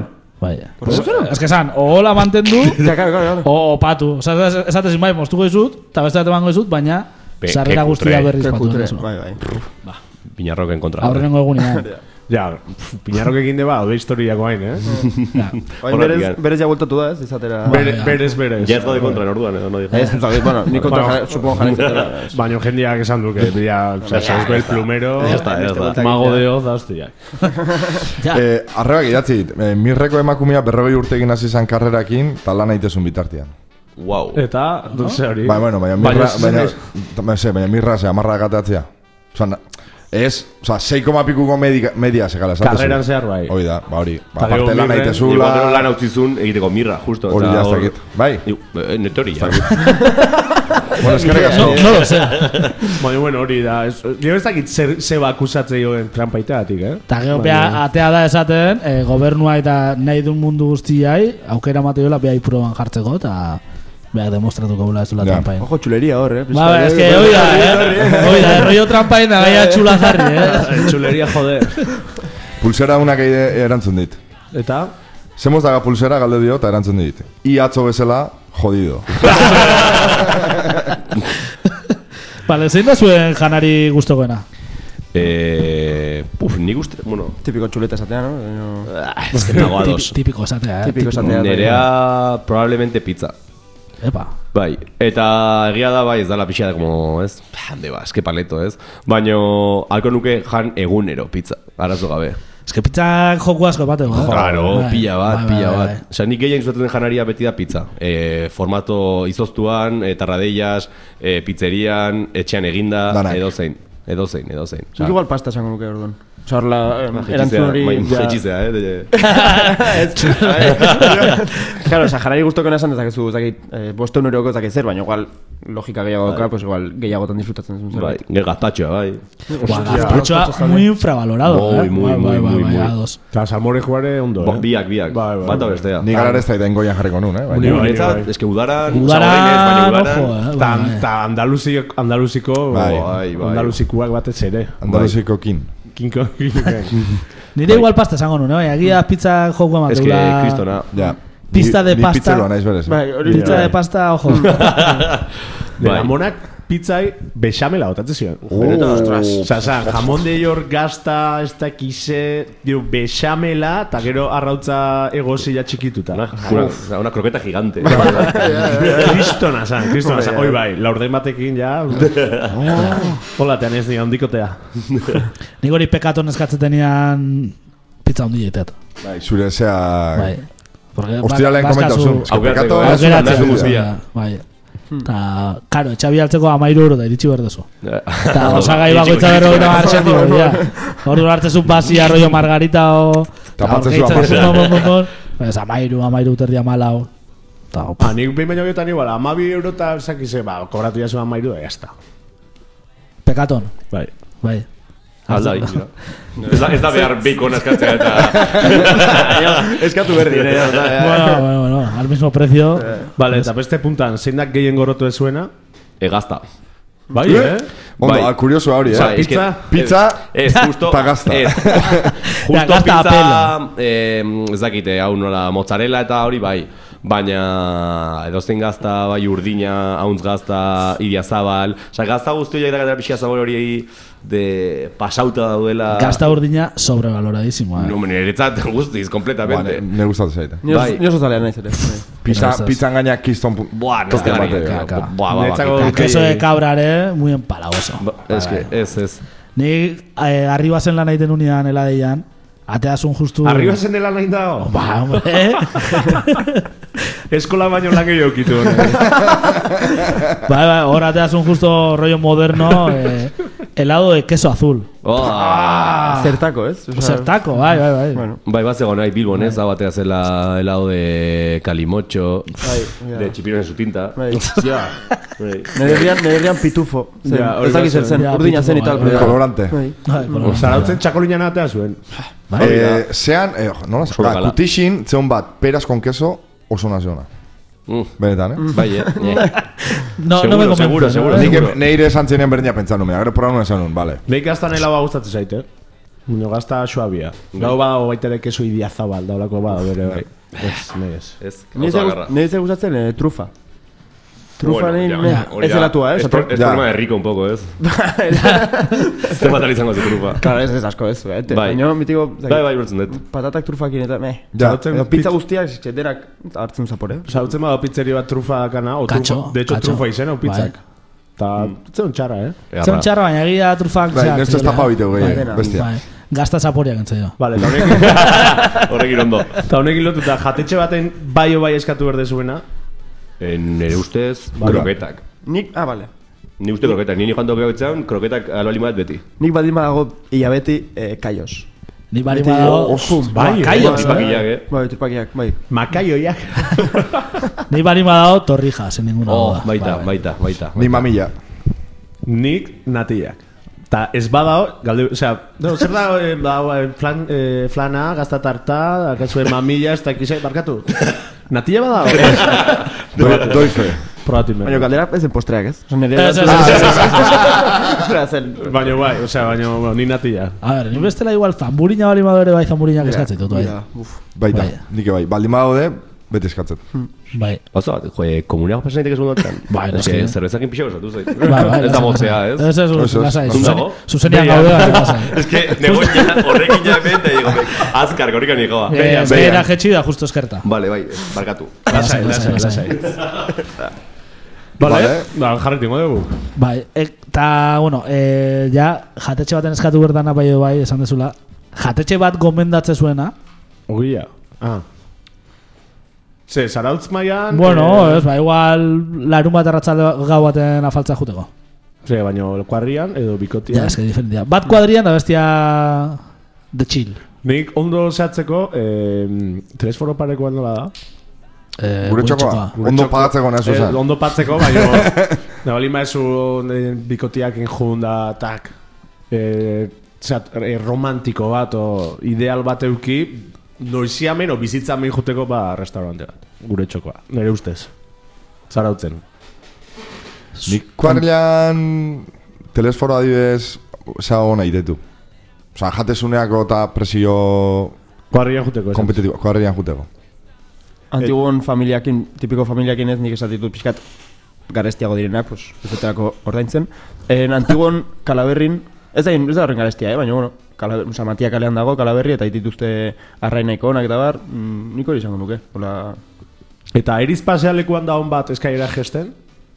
Bai. Ez que esan, o hola mantendu,
Ja, claro, claro.
o patu. Osa, esatezin bai, moztuko dizut, eta beste bat emango dizut, baina
Be-
sarrera
ke
guztia
kutre,
berriz
Ke
patu.
kutre,
Eso.
bai, bai.
Piñarroken kontra.
Aurrenengo egunean.
Ja, pf, Piñarrok egin deba, ode historiako hain, eh?
Ja.
Oain berez, berez ja bueltatu da, ez, izatera.
Bere, berez, berez.
Ja ez gaude kontra orduan, edo no dijo.
Ez, ez, bueno, ni kontra, jare- supongo jarri izatera.
Baina jendeak esan duke, bia, Sosbel Plumero,
Ya está, ya está.
Mago de Oz, hostia.
Ja.
Eh, arrebak idatzi dit, eh, mirreko emakumea berrogei urtekin hasi izan karrerakin, eta lan aitezun bitartean.
Wow.
Eta, dulce hori.
Bai, bueno, baina
Baina
mirra,
ez
baina,
zenez-
baina, ze, baina mirra, ze, amarra gatatzea. Osa, na- ez, osa, sei koma pikuko media, media segala, esatezu.
Karreran zehar bai.
Hoi da, ba hori. Ba,
Ta gero
aparte lan
mirren-
aitezula,
Igual lan autzizun egiteko mirra, justo.
hori
eta
da, ez
hor-
dakit. Bai?
Iu, eh, Nete hori, ja.
Bueno, eskerrik asko.
No, no lo sé.
Baina, bueno, hori da. Ez, jo ez dakit zer, zeba akusatzei joen trampaitatik, eh?
Eta gero bea atea da esaten, eh, gobernua eta nahi duen mundu guztiai, aukera mateola behai proban jartzeko, eta beak demostratuko bula ez dula
Ja.
trampain.
Ojo, txuleria hor, eh.
Ba, ba, es que hoi da, eh? Hoi da, rollo trampain da, gaia txula jarri, eh?
Txuleria, joder.
Pulsera unak eide erantzun dit.
Eta,
Zemoz daga pulsera galde dio eta erantzun dit. I atzo bezala, jodido.
Vale, zein da zuen janari gustokoena?
Eh, puf, nik uste, bueno,
Tipiko txuleta esatea, no? Baina-
ah, ez que nago ados.
Tip- Tipiko esatea, eh?
Tipiko esatea.
Nerea probablemente pizza.
Epa.
Bai, eta egia da bai ez dala pixia da como, ez? Hande ba, eske paleto, ez? Baino, alko nuke jan egunero pizza, arazo gabe.
Ez que pizzak joku asko bateko, eh?
Claro,
Bai,
pila bat,
bai,
pila
bai,
bat.
bai.
Osa, nik gehien gustatzen den janaria beti da pizza. E, formato izoztuan, e, tarradeias, e, pizzerian, etxean eginda,
Danak.
edozein. Edozein, edozein.
Nik igual pasta esango nuke, orduan. Osa, horla, eh,
Jaitsizea,
erantzun hori...
bai,
ja-
jaitsizea, eh? de-
Claro, osa, janari guztokena esan dezakezu, ez dakit, eh, bosteun euroko ez dakit zer, baina igual logika gehiago dauka, pues igual gehiagotan disfrutatzen zuen
Bai,
zerbait.
gero gazpatxoa, bai.
Buah, gazpatxoa muy infravalorado,
Muy,
eh?
muy,
Bai,
muy,
bai, bai,
muy,
bai,
muy.
ados.
eta salmore juare ondo,
Bo,
eh?
biak, biak,
Bai, bai,
bata
bai.
bestea.
Ni gara ez da goian jarriko nun, eh?
Uni-
Baina,
uni-
Niretzat,
bai.
eske udaran,
Udaran,
baina udaran,
ojo, eh?
Ta,
Bai.
ta andaluziko, andaluziko,
Bai,
bai, bai.
andaluzikoak batez ere.
Andaluziko kin.
Kinko,
Nire igual pasta esango nun, eh? Egia pizza joku
eske,
emateula...
kristona.
Ja.
Pista de
Ni-
pasta.
Ni pizzeroa naiz berez.
Bai, hori
Pizza
bai.
de pasta, ojo.
de
Bai.
amonak pizzai bexamela botatzen zion.
Benetan, ostras.
Osa, esan, jamon de york gazta, ez da kise, dio, bexamela, eta gero arrautza egozia txikituta.
Una, una, una croqueta gigante.
Kristona, san, kristona, san. Oi bai, laurden batekin, ja. Hola, tean ez ni handikotea.
Nik hori pekaton eskatzetenian pizza hundi jaiteat.
Bai, zure zea...
Bai. Porque
Ostiralean
baskazu-
komentazun. Ez que
Aukeratzeko,
pekato
eh?
ez
Aukeratzea,
da
guztia. Bai. Ta, karo, etxabi altzeko amairu euro da iritsi berdezu.
Eh,
Eta osagai bakoitza berro eta marxen digo, ja. Ordu hartzezu basi arroio margarita o...
Tapatzezu
aurkeitzen
amairu.
bom, bom, bom, bom. Pues amairu, amairu terdi amalau. Ta,
Ah, nik behin baino getan igual, amabi euro eta zakize, ba, kobratu jasu amairu da, jazta.
pekaton.
Bai.
Bai.
Aldai, mira. Ez da, ez da behar bacon eskatzea eta...
Eskatu berdin, eh?
Bueno, bueno, bueno, al mismo precio.
Vale, eta beste puntan, zein da gehien gorotu ez zuena?
Egazta.
Bai, eh?
Ondo,
Bai.
ah, kurioso hori,
Osa,
eh?
es que-
pizza?
Pizza,
Ez, justo...
Ta gazta.
Ez,
Ja,
justo
gazta
pizza... Eh, ez dakite, hau nola, mozzarella eta hori bai. Baina edozein gazta, bai urdina, hauntz gazta, idia zabal. Osa, gazta guztiak da pixia zabal hori de pasauta daudela...
Gazta urdina sobrevaloradísimo, eh.
No, niretzat guztiz,
Ba,
kompletamente.
ne, ne gustatzen zaite.
Ni oso-
Bai.
ni oso zalea naiz ere. bai.
Pizza,
Eso es.
pizza engaña kiston pu...
Buah, no
toke
ez
bate,
da
kaka.
Buah, ba,
Netzako-
ba,
El queso de cabra ere, muy empalagoso.
ba, Ez que, ez, ez.
Ni eh, arriba zen lan aiten unian heladeian, ateazun justu...
Arriba zen dela nahi dago?
Ba, hombre.
Eskola baino lan gehiago kitu.
Bai, bai, hor ateazun justo rollo moderno, eh, helado de queso azul.
Oh,
Zertako, ez? Osea,
Zertako, bai, bai, bai.
Bueno,
bai, bat zegoen nahi Bilbon, ez? Hau batea zela helado de calimocho,
bai, ja.
de chipiron en su tinta.
Bai.
Bai.
Nederrian, nederrian pitufo. Zen,
Ja, hori
ez dakiz zer
zen.
zen,
Ja,
urdina zen
pitufo,
ital.
bai,
pero-
Kolorante.
Bai.
Bai, bueno,
Zarautzen txakolinan atea zuen.
Eh, zean, eh, nola,
Solo
ah,
gala.
kutixin, zeon bat, peras con queso, oso naziona.
Mm,
Benetan, eh?
bai, eh? eh.
no, no
Seguro,
me convence.
seguro, seguro.
¿no?
Nik neire esan ziren berdina pentsa nume, agero proba nuen esan nun, vale.
Neik aztan helaba gustatzen zaite. Baina gazta suabia. Gau badago baitere kesu idiazabal, daulako bada bere bai. Ez, nahi ez.
Ez,
Ni
oso agarra.
ez gustatzen eh, trufa. Trufa
Bueno,
ni
ya,
ne-
hori
ez
da-
zelatua, eh?
Es,
Osa,
pro- es
Ya.
problema de rico un poco, ez? Zer bat izango zu trufa.
Claro, ez ez asko, ez. Eh?
Bai.
Baina, mitiko...
Bai, bai, bertzen dut.
Patatak trufakin eta, meh.
Ja.
Edo pizza guztiak, denak hartzen zapore.
Sautzen bada pizzeri bat trufa dakana, o
Katxo,
trufa, de hecho
katxo.
trufa izena, o pizzak. Ta, zen txarra, eh?
Zen txarra, baina egia trufak...
Bai,
zera,
nesto
zera.
estapa biteu gehi,
Bai,
bestia.
Bai, gazta zaporiak entzai jo.
Vale, eta honekin,
Horrekin ondo.
eta honekin lotuta, jatetxe baten bai o bai eskatu berde zuena,
En nire ustez,
Bai.
kroketak.
Nik, ah, bale.
Ni uste kroketak, ni joan tokio etxean, kroketak albali bat beti.
Nik badin badago hilabeti eh, kaios.
Ni bari
Beti,
badago...
oso, bai,
kaios,
eh?
Tripakiak, eh?
Bai, tripakiak, bai.
makaioiak.
Ni bari badago torrijas, en ninguna
Oh,
boda.
baita, baita, baita.
Ni mamilla.
Nik natillak. Ta ez badao, galde, osea, no, zer da, eh, badao, eh, flan, eh, flana, gazta tarta, akazue mamilla, ez dakizai, barkatu. Natilla badao?
Doi, doi fe.
Probatu
Baina
inmen.
galdera ez zen postreak, ez? Osa, nire...
Ez, ez,
Ah,
ez, ez,
Zera zen...
Baina bai, osea, baina, bueno, ni natilla.
A ver, ni bestela igual zamburina bali madore bai zamburinak eskatzen dut, bai.
Mira, uf.
Baita,
Bai.
nik bai. Baldin badaude, beti eskatzet.
Bai.
Oso, jo, komuniago pasan daiteke segundotan.
Bai,
Ez
noski.
que zerbezakin pixo gozatu zait.
Bai, bai,
Ez da
lasai,
motzea,
lasai.
ez?
Ez, ez,
Eso es.
lasai.
Non
zuzen-
dago?
Zuzenean gaude, bai, lasai.
Ez que, negoia, horrekin ja hemen, eta digo, azkar, gorrikan nigoa.
Eh, Behera jetxi da justo eskerta.
Vale, bai, barkatu.
Lasai, lasai, lasai. Vale,
Vale.
ba, jarri tingo dugu.
Bai, eta, bueno, eh, ja, jatetxe baten eskatu berdana bai edo bai, esan dezula. Jatetxe bat gomendatze zuena.
Ogia. Ah. Ze, zarautz maian...
Bueno,
eh,
ez, ba, igual larun bat arratzalde gau baten afaltza juteko.
Ze, baina kuadrian edo bikotian.
Ja, eske diferentia. Bat kuadrian da bestia de chill.
Nik ondo zehatzeko, eh, telesforo parekoa nola da?
Eh,
Gure txokoa. Ondo pagatzeko nahi
Eh,
zuzen.
ondo patzeko, baina... Da, bali maezu eh, bikotiak injun da, tak... Eh, zat, eh, romantiko bat, o ideal bat euki, noiziamen o bizitzamen juteko, ba, restaurante bat. Gure txokoa, nire ustez. Zarautzen.
Nik kuadrilan telesforo adibidez, osea, hona itetu. Osea, jatezuneako eta presio
Kuadrian juteko, esan.
kompetitibo, kuadrilan juteko.
Antiguon familiakin, tipiko familiakin ez, nik esatitut pixkat garestiago direnak, pues, ez dutelako ordaintzen. En Antiguon Kalaberrin, ez da, ez da horren garestia, eh? Baina, bueno, Kalaber, oza, Matia kalean dago, Kalaberri, eta dituzte arrainaiko onak eta bar, mm, nik hori izango nuke. Hola...
Eta eriz pasealekuan da hon bat eskaira gesten?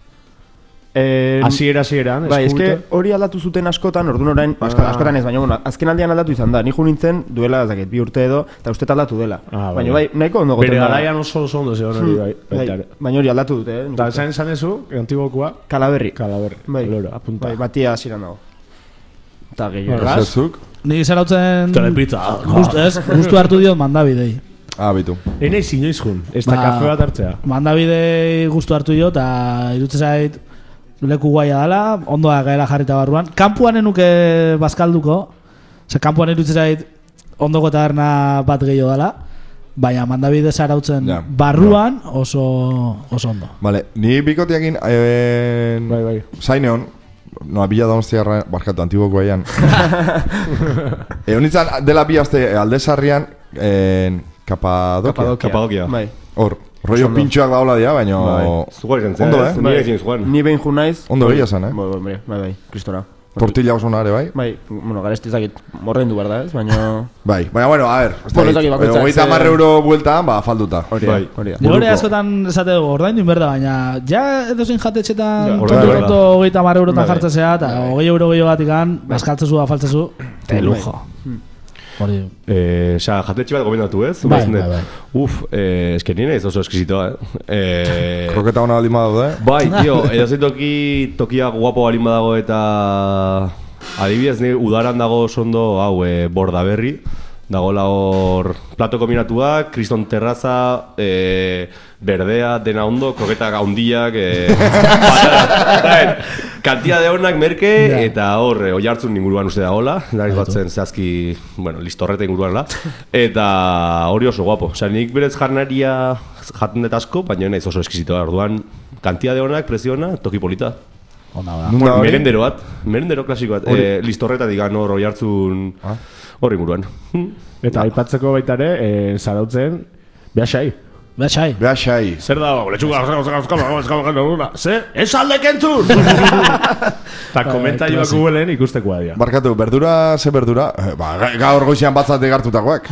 En...
Asiera, asieran,
Bai, eske
eskubute?
hori aldatu zuten askotan, orduan orain, asko,
Ah.
askotan ez, baina bueno, azken aldian aldatu izan da. Ni jo nintzen duela, ez dakit, bi urte edo, eta uste aldatu dela.
Ah,
baina
bai.
bai, nahiko ondo goten
Bere
da.
garaian oso oso ondo zegoen hori, bai.
Bai,
baita ere.
baina hori aldatu dute, eh? nik
Eta
uste.
esan esan ezu, antiguokua,
Kalaberri.
Kalaberri.
Bai,
Loro, apunta.
bai, batia hasieran dago. Eta gehiago.
Gas?
Zezuk?
Ni zarautzen...
Telepizza.
Justu, ez, justu hartu diot mandabidei.
Ah, bitu.
Enei inoiz jun, ez da
Ba,
kafe bat hartzea.
Mandabidei gustu hartu diot, eta irutze zait leku guaia dela, ondoa gaela jarrita barruan. Kampuan enuke bazkalduko, ze kampuan irutze zait ondoko taberna bat gehiago dela, baina mandabide zarautzen
Ja.
barruan oso, oso ondo.
Vale, ni bikotiakin, eh,
Bai, bai.
Zaineon, no, abila donostiarra, barkatu, antiguoko aian. E, honitzan, dela bi aste aldezarrian, eh, Kapadokia.
Kapadokia.
Kapadokia.
Bai.
Hor, rollo pintxoak daula dia, baina...
Zugoa izan zen,
Ondo,
ez?
eh?
Nire ezin Juan.
Ni behin ju naiz.
Ondo behia zen, eh?
Bai, bai, bai, bai, kristora.
Tortilla oso ere, bai?
Bai, bueno, garesti ezakit morrendu, berda, ez? Baina...
Bai, baina bueno, a ver,
Bueno, ez dakit bakoitzak,
hogeita
ze-
hamar euro bueltan, ba, falduta.
Hori da,
Bai.
hori da.
Ni hori askotan esate dugu, ordaindu inberda, baina ja edozein jatetxetan
Ja,
tonto
ordaindu
tonto hogeita hamar eurotan
Bai, bai.
jartzen zea, eta hogei euro gehiago batikan, bazkaltzezu, afaltzezu,
Bai.
lujo. Hori,
Eh, Osa, jatetxe bat gomendatu, ez?
Bai,
Bazen dut.
bai,
Uf, eh, eske nire ez oso eskizitoa, eh? eh
Kroketa hona baldin badaude, eh?
Bai, tio, edozein toki, tokia guapo balin badago eta adibidez ni udaran dago oso ondo, hau, e, Bordaberri, dagoela hor plato kombinatuak, kriston terraza, e, berdea, dena ondo, kroketak haundiak, e, patara, kantia de honak merke,
Ja.
eta hor, e, oi hartzun inguruan uste dagoela, nariz batzen zehazki, bueno, listorreta inguruan la, eta hori oso guapo. Osea, nik berez jarnaria jaten dut asko, baina naiz oso eskizitoa, orduan, kantia de honak, presiona, toki polita.
ona da.
Nunda
Bueno,
hori?
merendero bat, merendero klasiko bat,
Hori.
eh, listorretatik gan hor oi hartzun,
Ah.
Horri buruan.
Eta aipatzeko baita ere, eh, zarautzen, behasai.
Behasai.
Behasai.
Zer da, letxuga, ze? Ez aldek entzun! Eta komentaioak Googleen ikustekoa dira.
Barkatu, berdura, ze berdura? Eh, Ba, ga- gaur goizian batzatik hartutakoak.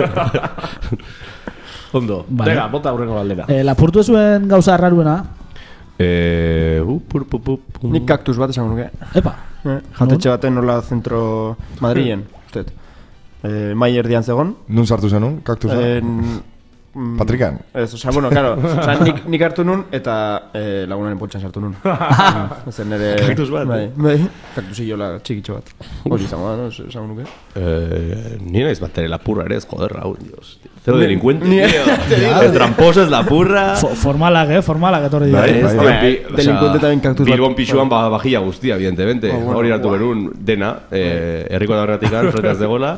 Ondo,
Vale.
venga, bota aurrengo galdera.
Eh, lapurtu zuen gauza arraruena.
Eh, uh, pur, pur, pur, pur.
Nik kaktus bat esango nuke.
Epa.
Eh, Jatetxe baten nola zentro Madrilen, uste. Eh, mai erdian zegon.
Nun sartu zenun, kaktusa?
En, mm,
Patrikan?
Ez, osea, bueno, claro, osea, nik, nik hartu nun eta eh, lagunaren poltsan sartu nun. Zer nere...
Kaktus bat,
Bai,
eh?
bai, kaktusillola txikitxo bat. Hori izango da, no? Esango nuke.
Eh, ni naiz bat ere lapurra ere ez, joder, Raúl, Dios. Zero delincuente,
Ni-
tío. Es tramposo, es lapurra.
Fo- Formalak, eh? Formalak etorri dira.
Bai,
bai,
ez,
bai.
pi- o
Delincuente
sea,
también kaktus bat.
Bilbon pixuan ba, bajilla guztia, evidentemente.
Oh, bueno,
Hori hartu
guau.
berun dena, eh, herriko tabernatik fretaz degola.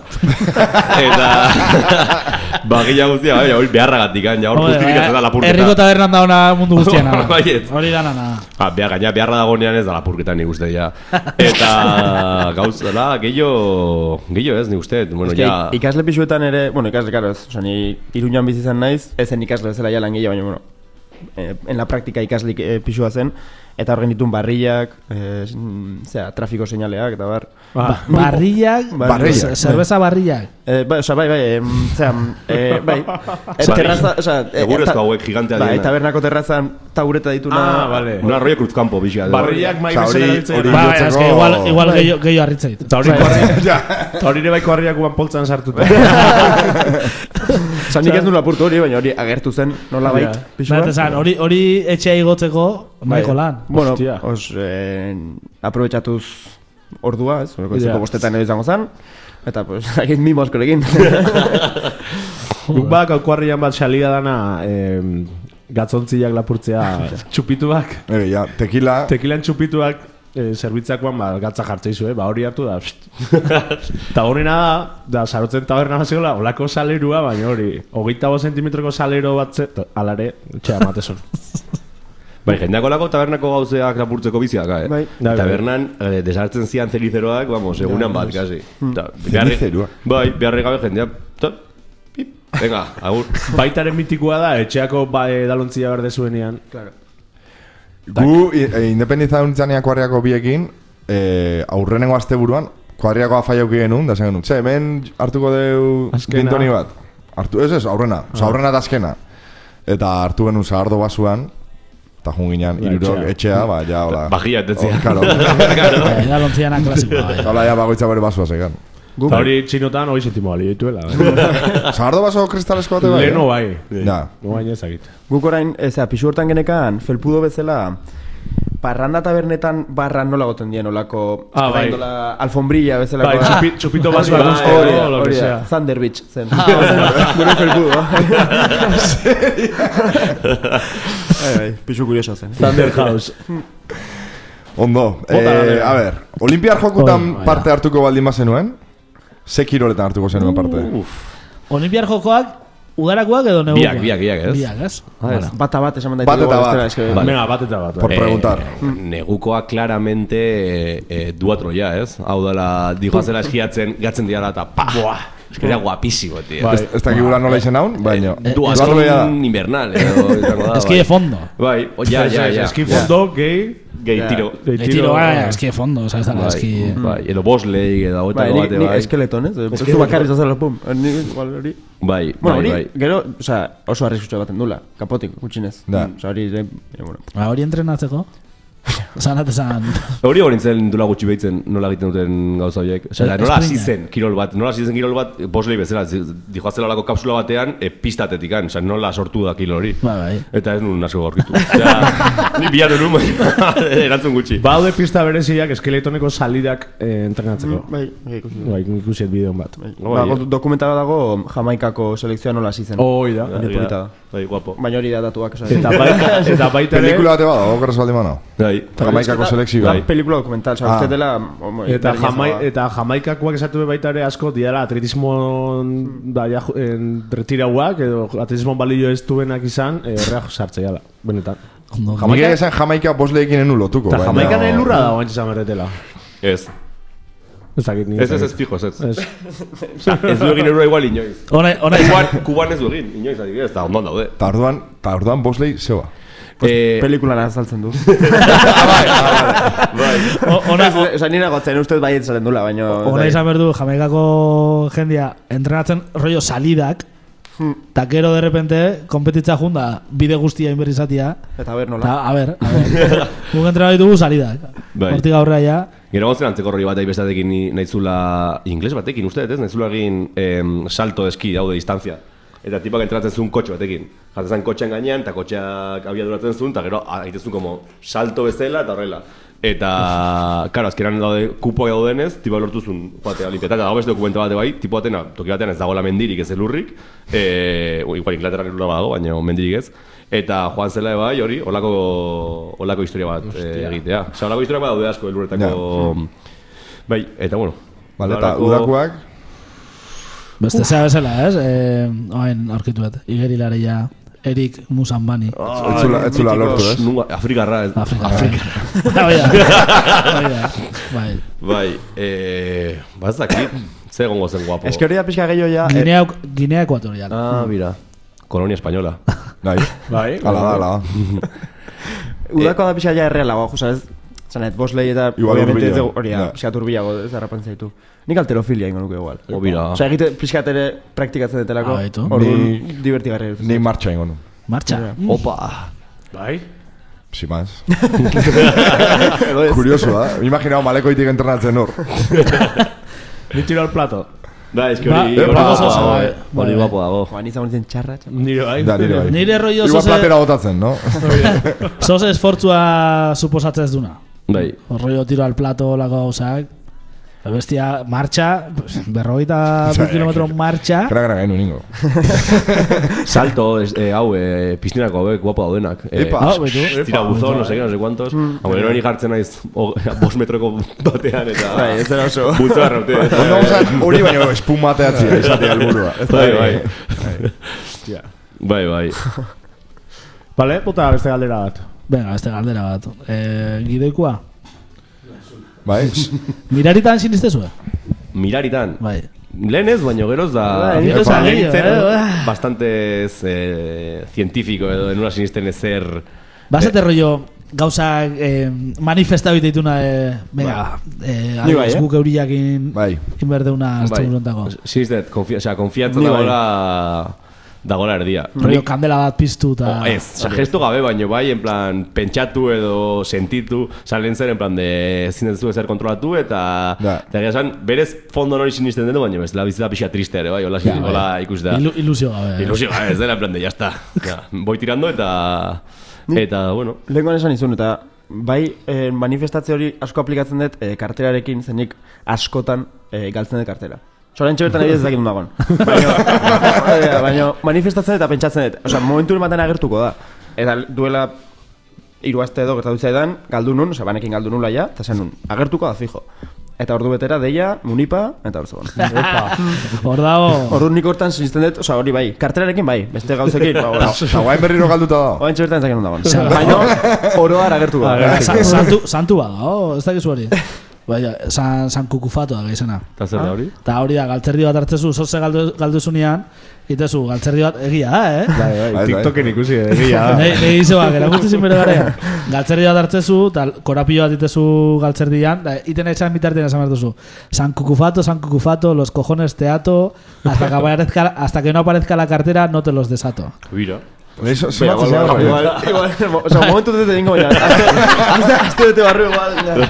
Eta bajilla guztia, bai, hori beharragatik, ja hor justifikatzen da lapurketa.
Herriko tabernan dauna mundu guztiena.
Baietz.
Hori dana na.
Ah, beha, gaina beharra dagonean ez da lapurketa nik uste ja. Eta gauzela, gehiago, gehiago ez, nik uste, bueno,
Es que
ja...
ikasle pisuetan ere, bueno, ikasle, claro, ez, osea, ni Iruñan bizi izan naiz, ez zen ikasle bezala ja langile, baina, bueno, eh, en la práctica ikaslik eh, pisua zen, eta horren ditun barrillak, eh, mm, zera, trafiko seinaleak, eta bar.
Ah,
Barrillak,
Barrillak.
ze- zerbeza barrillak.
Eh, bai, osea, bai, bai, em, zera, eh, bai, eh,
Bai.
terraza, osea, eh,
Egurrezko
ta-
hauek giganteak
bai,
direnak.
tabernako terrazan taureta dituna.
Ah, vale.
Una rollo cruzcampo, bixa.
Barriak mai
Osa, hori-
bezala erabiltzen
hori-
dira.
Ba,
jotzeko-
es que igual, igual
Bai.
gehiago gehiago arritzait.
Eta hori Eta hori ere baiko harriak guan poltzan sartuta.
Osa, nik ez nuen lapurtu hori, baina hori agertu zen, nola bait,
Ja.
pisua.
Nahet esan, hori, hori etxea igotzeko nahiko
Bai.
lan.
Bueno,
Hostia.
os, eh, aprobetxatuz ordua, ez? Goizeko
Ja.
bostetan edo izango zen. Eta, pues, egin mimo askorekin.
Guk bak aukuarrian bat xalia dana eh, gatzontziak lapurtzea txupituak.
Ege, ja, tequila...
Tekilan txupituak eh, zerbitzakoan ba, gatza jartzeizu, eh? Ba hori hartu da. Eta horrena da, da sarotzen taberna baziola, olako salerua, baina hori, hogeita bo zentimetroko salero bat ze... Alare, txea matezon.
Bai, jendeako lako tabernako gauzeak lapurtzeko biziak, eh?
Bai.
Tabernan, eh, desartzen zian zelizeroak, vamos, egunean bat, kasi. Ta,
Zelizeroak?
Bai, beharri gabe jendea, ta, pip, venga, agur.
Baitaren mitikoa da, etxeako ba, e, dalontzia berde zuenean.
Gu, i- e, independiza duntzanean kuarriako biekin, e, aurrenengo asteburuan, kuarriakoa faiauki genuen, da zen genuen, txe, hemen hartuko deu
Azkena.
gintoni bat. Hartu, ez ez, aurrena, oza, aurrena da azkena. Eta hartu genuen zahardo basuan, eta jun ginen,
Ba,
irurok
etxea.
etxea, ba, ja, hola.
Bajilla etetzia.
Oh, claro.
Eh, da lontziana klasikoa. bai.
Hola, ja, bagoitza bere basua zegan.
Eta hori txinotan hori zentimo bali dituela.
Zahardo baso kristalesko bate bai? eh?
Leno bai.
Ja.
No baina ezagit.
Guk orain, ezea, pisu hortan genekan, felpudo bezala, parranda tabernetan barran nola goten dien, olako,
Ah, bai.
dola, alfombrilla bezala.
Bai, txupi, txupito basua
Bai,
guzteko,
hori da,
lo que
hori da.
sea.
Thunder Beach zen. Gure felpudo. Bai, bai, pisu kurioso zen.
Thunder House.
Ondo,
Bota
eh,
galdera.
a ber, Olimpiar jokutan
Oi, baina.
parte hartuko baldin bazenuen, ze kiroletan hartuko zenuen parte?
Olimpiar jokoak, udarakoak edo negukoak?
Biak, biak, biak, ez?
Biak, ez?
ez.
Bata bat esamen
Bat eta bat.
Ez que,
Vale.
Venga, bat eta bat.
Por
bai.
preguntar.
Negukoa claramente eh, eh, duatro ya, ez? Hau dela, dijoazela eskiatzen, gatzen diala eta pa! Buah! Es que era guapísimo, tío.
Bai.
Ez, ez dakigula nola izen haun, baina...
Duazon
Duatro da.
invernal, edo izango da,
Eski de
bai.
fondo.
Bai, o, ja, ja, ja.
Eski fondo, gay,
Gehi tiro.
de
De tiro, bai, eski de fondo, oza, ez da,
Bai,
eski...
bai, edo bosleik, edo
Bai,
hotako
nik,
bate,
nik
bai.
eskeleton, ez? Ez du bakarri zazela, pum. Nik, igual, hori.
Bai,
Bueno,
bai,
hori,
bai.
gero, osea, oso arriskutsu baten dula, kapotik, gutxinez.
Da.
Osea, hori, eh, bueno.
Ba, hori entrenatzeko? Zanat esan...
Hori hori nintzen dula gutxi behitzen nola egiten duten gauza horiek. Osea,
Eh,
nola hasi
espringa.
zen kirol bat, nola hasi zen kirol bat, boslei bezala, dijoazela olako kapsula batean, e, pistatetikan, osea, nola sortu da kirol hori.
Bai, bai.
Eta ez nun asko gorkitu. Osea, ni bilatu nun, baina erantzun gutxi.
Baude pista bereziak eskeletoneko salidak eh, entrenatzeko.
Bai, bai, ikusi dut.
Bai, ikusiet bideon bat.
Ba, go- dokumentala dago Jamaikako selekzioa nola hasi zen.
Hoi da.
Hori polita da.
Bai, guapo.
Baina hori da datuak, osea.
Eta baita, eta baita ere...
Pelikula bate bada, okerrez baldin bana.
Bai.
Jamaikako selekzioa.
Da, pelikula dokumental, osea,
Ah.
uste dela... omo,
Eta,
berdina
jamai,
zagoa.
eta jamaikakoak esatu be baita ere asko diala atletismo da ja, en, retirauak edo atletismo balio ez duenak izan eh, errea sartzea da, benetan.
Ondo,
Nik esan Jamaika bosleekin enu lotuko.
Eta
baina-
jamaikan elurra da oantxe izan berretela.
Ez.
Ezakit ni.
Ez, ez, ez, fijo, ez. Osa, ez du egin erura igual inoiz.
Ona, ona
Kuban, Kuban ez du egin, inoiz, adibidez, eta ondoan daude.
Ta orduan, ta orduan Bosley zeba.
Eh,
Pelikulan azaltzen du.
bai.
ona,
Osa, nina gotzen ustez bai etzaren dula, baina...
ona izan berdu Jamaikako jendia entrenatzen rollo salidak, eta gero de repente kompetitza junda bide guztia inberrizatia.
Eta ber, nola.
Ta, a ber, a ber. Guk entrena ditugu salidak.
Bai.
Hortik aurrera ja.
Gero gontzen antzeko roi bat bestatekin naizula, ingles batekin uste, ez? Naizula egin em, salto eski daude distantzia. Eta tipak entratzen zuen kotxe batekin. Jartzen zen kotxean gainean, eta kotxeak abiaduratzen zuen, eta gero egiten zuen como salto bezala eta horrela. Eta, karo, azkeran daude kupoa daudenez, tipa lortu zuen batea olimpiata. Eta dago beste dokumenta bate bai, tipo batena, toki batean ez dagoela mendirik ez elurrik. E, igual Inglaterran elurra badago, baina mendirik ez. Eta joan zela bai, hori, olako, olako historia bat e, egitea. Osa, olako historia bat daude asko elurretako... Bai, eta bueno.
Vale, eta
olako-
udakuak,
Beste zea bezala, ez? Eh, oain aurkituet. Igerilaria, Erik Musambani.
etzula, etzula lortu, ez?
Nunga, Afrikarra ez.
Afrika. Afrika. Hoi da. Hoi da. Bai.
Bai, eh, bazakit, ze egongo zen guapo.
Ez que hori da pixka gehiago ja...
Guinea, Guinea Ekuatorial.
Ah, mira. Kolonia española.
Bai,
Bai.
ala da, ala da.
Udako da pixka ja errealagoa, jusa ez... Zanet, Bosley eta...
Igual
obviamente
hurbilago.
ez dugu- hori da,
Ja.
pixka turbilago ez errapan zaitu. Nik alterofilia ingo nuke igual.
O, mira.
Osa, egite pixka ere praktikatzen detelako.
Ah, baitu.
Orduan,
Ni-
divertigarri.
Ni martxa ingo nu.
Marcha.
Opa.
Bai.
Si más.
Edo ez.
Curioso, da? Me imaginao malekoitik entrenatzen hor.
Ni tiro al plato.
Da, es que
Ba,
hori
eh,
hori
ba,
guapo
oso,
dago,
bai.
eh.
Bai,
Hori
bai.
guapo dago.
Joan izan zen txarra, txarra.
Nire bai.
Da, nire bai.
Nire rollo
Igual
zoze,
platera botatzen, no?
zoze esfortzua suposatzen ez duna.
Bai.
Rollo tiro al plato lako gauzak. Bestia, marcha, berrogeita bi kilometro marcha.
Kera gara gainu ningo.
Salto, es, eh, hau, eh, piscinako hauek guapo daudenak. Eh,
Epa.
Ah, baitu.
Tira buzón, no sé qué, no sé cuántos. Hau, nero ni jartzen naiz o- bost metroko batean eta...
Bai, ez dara oso.
Bultza arraute.
Ondo gozan hori baino espumateatzia izatea helburua.
Bai, bai. Bai, bai.
Vale, puta beste galdera bat.
Venga, beste galdera bat. Eh, gidoikua.
Bai?
Miraritan sinistezue?
Miraritan.
Bai.
Lehen ez, baino geroz da...
Bai, nire
Epa.
zagillo,
Lehentzen
eh?
bastante eh, científico edo enura sinisten ezer...
Basate rollo gauzak eh, manifesta biteituna eh, venga, eh,
Ni bai,
adiós,
eh?
guk euriakin
Bai.
inberdeuna
Bai.
asteburuntako.
Sinistet, konfia, osea, konfiantza
Ni bai.
dagoela... Dagoela erdia.
Rollo kandela bat piztu eta...
Oh, ez, oza, gestu gabe, baino bai, en plan, pentsatu edo sentitu, salen zer, en plan, de ezin ez du ezer kontrolatu, eta,
Da.
eta egia esan, berez fondo nori sinisten denu, baina bezala bizitza pixa triste ere, bai, hola,
Ja,
ja, hola ikus da.
Ilu, ilusio gabe. eh.
Ilusio, ez dela, en plan, de, ya está. Ja, boi tirando, eta, eta, bueno,
Lehenkoan esan izun, eta bai eh, manifestatze hori asko aplikatzen dut eh, karterarekin, zenik askotan eh, galtzen dut kartera. Soren txobertan ebi ez dakit dagoen. Baina, baina manifestatzen eta pentsatzen dut. Osa, momentu baten agertuko da. Eta duela hiru aste edo gertatu zaidan, galdu nun, osea, banekin galdu nula ja, eta zen nun, agertuko da fijo. Eta ordu betera, deia, munipa, eta hor zegoen.
Hor dago...
Ordu nik hortan sinisten dut, osea, hori bai, karterarekin bai, beste gauzekin, ba, bueno.
Eta guain berriro galduta da.
Oain txobertan ez dakit nun dagoen. Baina, oroar agertuko da.
Sa- santu, santu bada, oh, ez dakizu hori. Baina, san, san kukufato da gaizena.
eta zer da hori?
Eta hori da, galtzerdi bat hartzezu, zoze galdu, galduzunean, itezu, galtzerdi bat egia da, eh?
Bai, bai,
bai.
TikToken ikusi, egia da.
Nei, nei izoak, erakustizin bere garea. Galtzerdi bat hartzezu, eta korapio bat itezu galtzerdian, da, iten etxan bitartien esan bertuzu. San cucufato, San cucufato, los cojones teato, hasta que, aparezca, hasta que no aparezca la cartera, no te los desato.
Bira.
Eso,
Bai,
eso
igual,
Igual, igual, o sea, momentu dut egingo baina, azte, azte dute barru igual.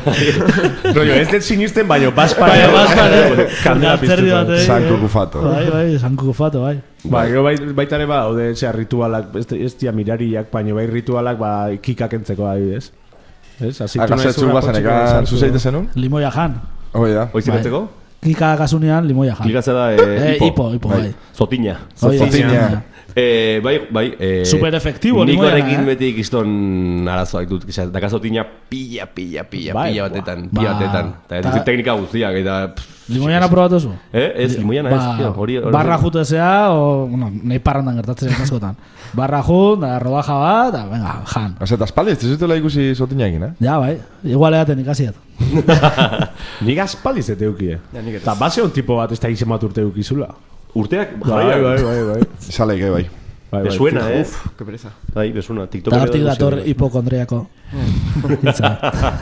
Rollo, ez dut sinisten, baino, baspare.
Baina, baspare,
Kandela
galtzerdi
piztuta.
bat, eh?
San Cucufato.
Bai, bai, San cucufato, bai.
Ba, gero bai, baita ere ba, ode, zera, ritualak, ez, ez dia mirariak, baino bai ritualak, ba, kikak entzeko adibidez. Ez, asitu
Akasetzu bazanekan, zuzeite zenun?
Limoia jan.
Hoi da.
Hoizik
Bai.
entzeko?
Kika kasunean, limoia jan.
Klikatzea da, eh,
Eh,
hipo.
hipo, hipo, bai.
Zotiña.
Hoi da,
Zotiña.
zotiña.
Eh, bai, bai, eh,
Super efektibo,
nik
limoiana,
horrekin
eh?
beti ikiston arazoak dut, daka zotiña pilla, pilla, pilla,
Bai,
pilla
buah.
batetan,
Ba,
pilla batetan. Eta ez
ta-
ditut teknika guztiak, eta pff,
Limoiana probatu zu?
Eh, ez, limoiana ez,
Ba,
tío, hori... hori-
barra jutezea, o, bueno, nahi parrandan gertatzen askotan. Barra jut, da rodaja bat, da, venga, jan.
Ose, eta espaldi, ez zutela ikusi zotinakin, eh?
Ja, bai, igual edaten ikasiat.
Nik aspaldiz eta eukie.
Ja, nik ez.
Eta base un tipo bat ez da izen bat urte eukizula.
Urteak,
Bai, bai, bai, bai.
Sale, que bai.
Bai,
Me
bai.
suena, eh?
Uf, que pereza.
Bai, me suena. TikTok.
Eta hortik dator hipokondriako. hitza.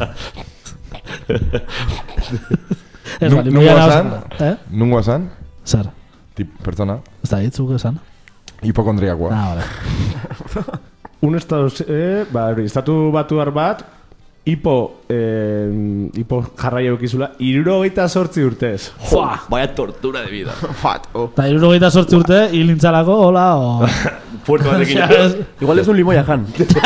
Ez,
Nu-
ba,
nungo
limoiana
esan?
oso- Eh?
Nungo esan,
Zer?
tip, pertsona,
Ez da hitzuk esan?
hipokondriakoa.
Ah, vale.
Un estado, eh, ba, hori, estatu batuar bat, hipo, eh, hipo jarraia eukizula, irurogeita sortzi urtez.
Fua!
Vaya tortura de vida.
Fat, oh.
Eta irurogeita sortzi urte, hilintzalako, hola, o...
Fuerte batekin.
Osea, ez-
Igual es un limoia jan.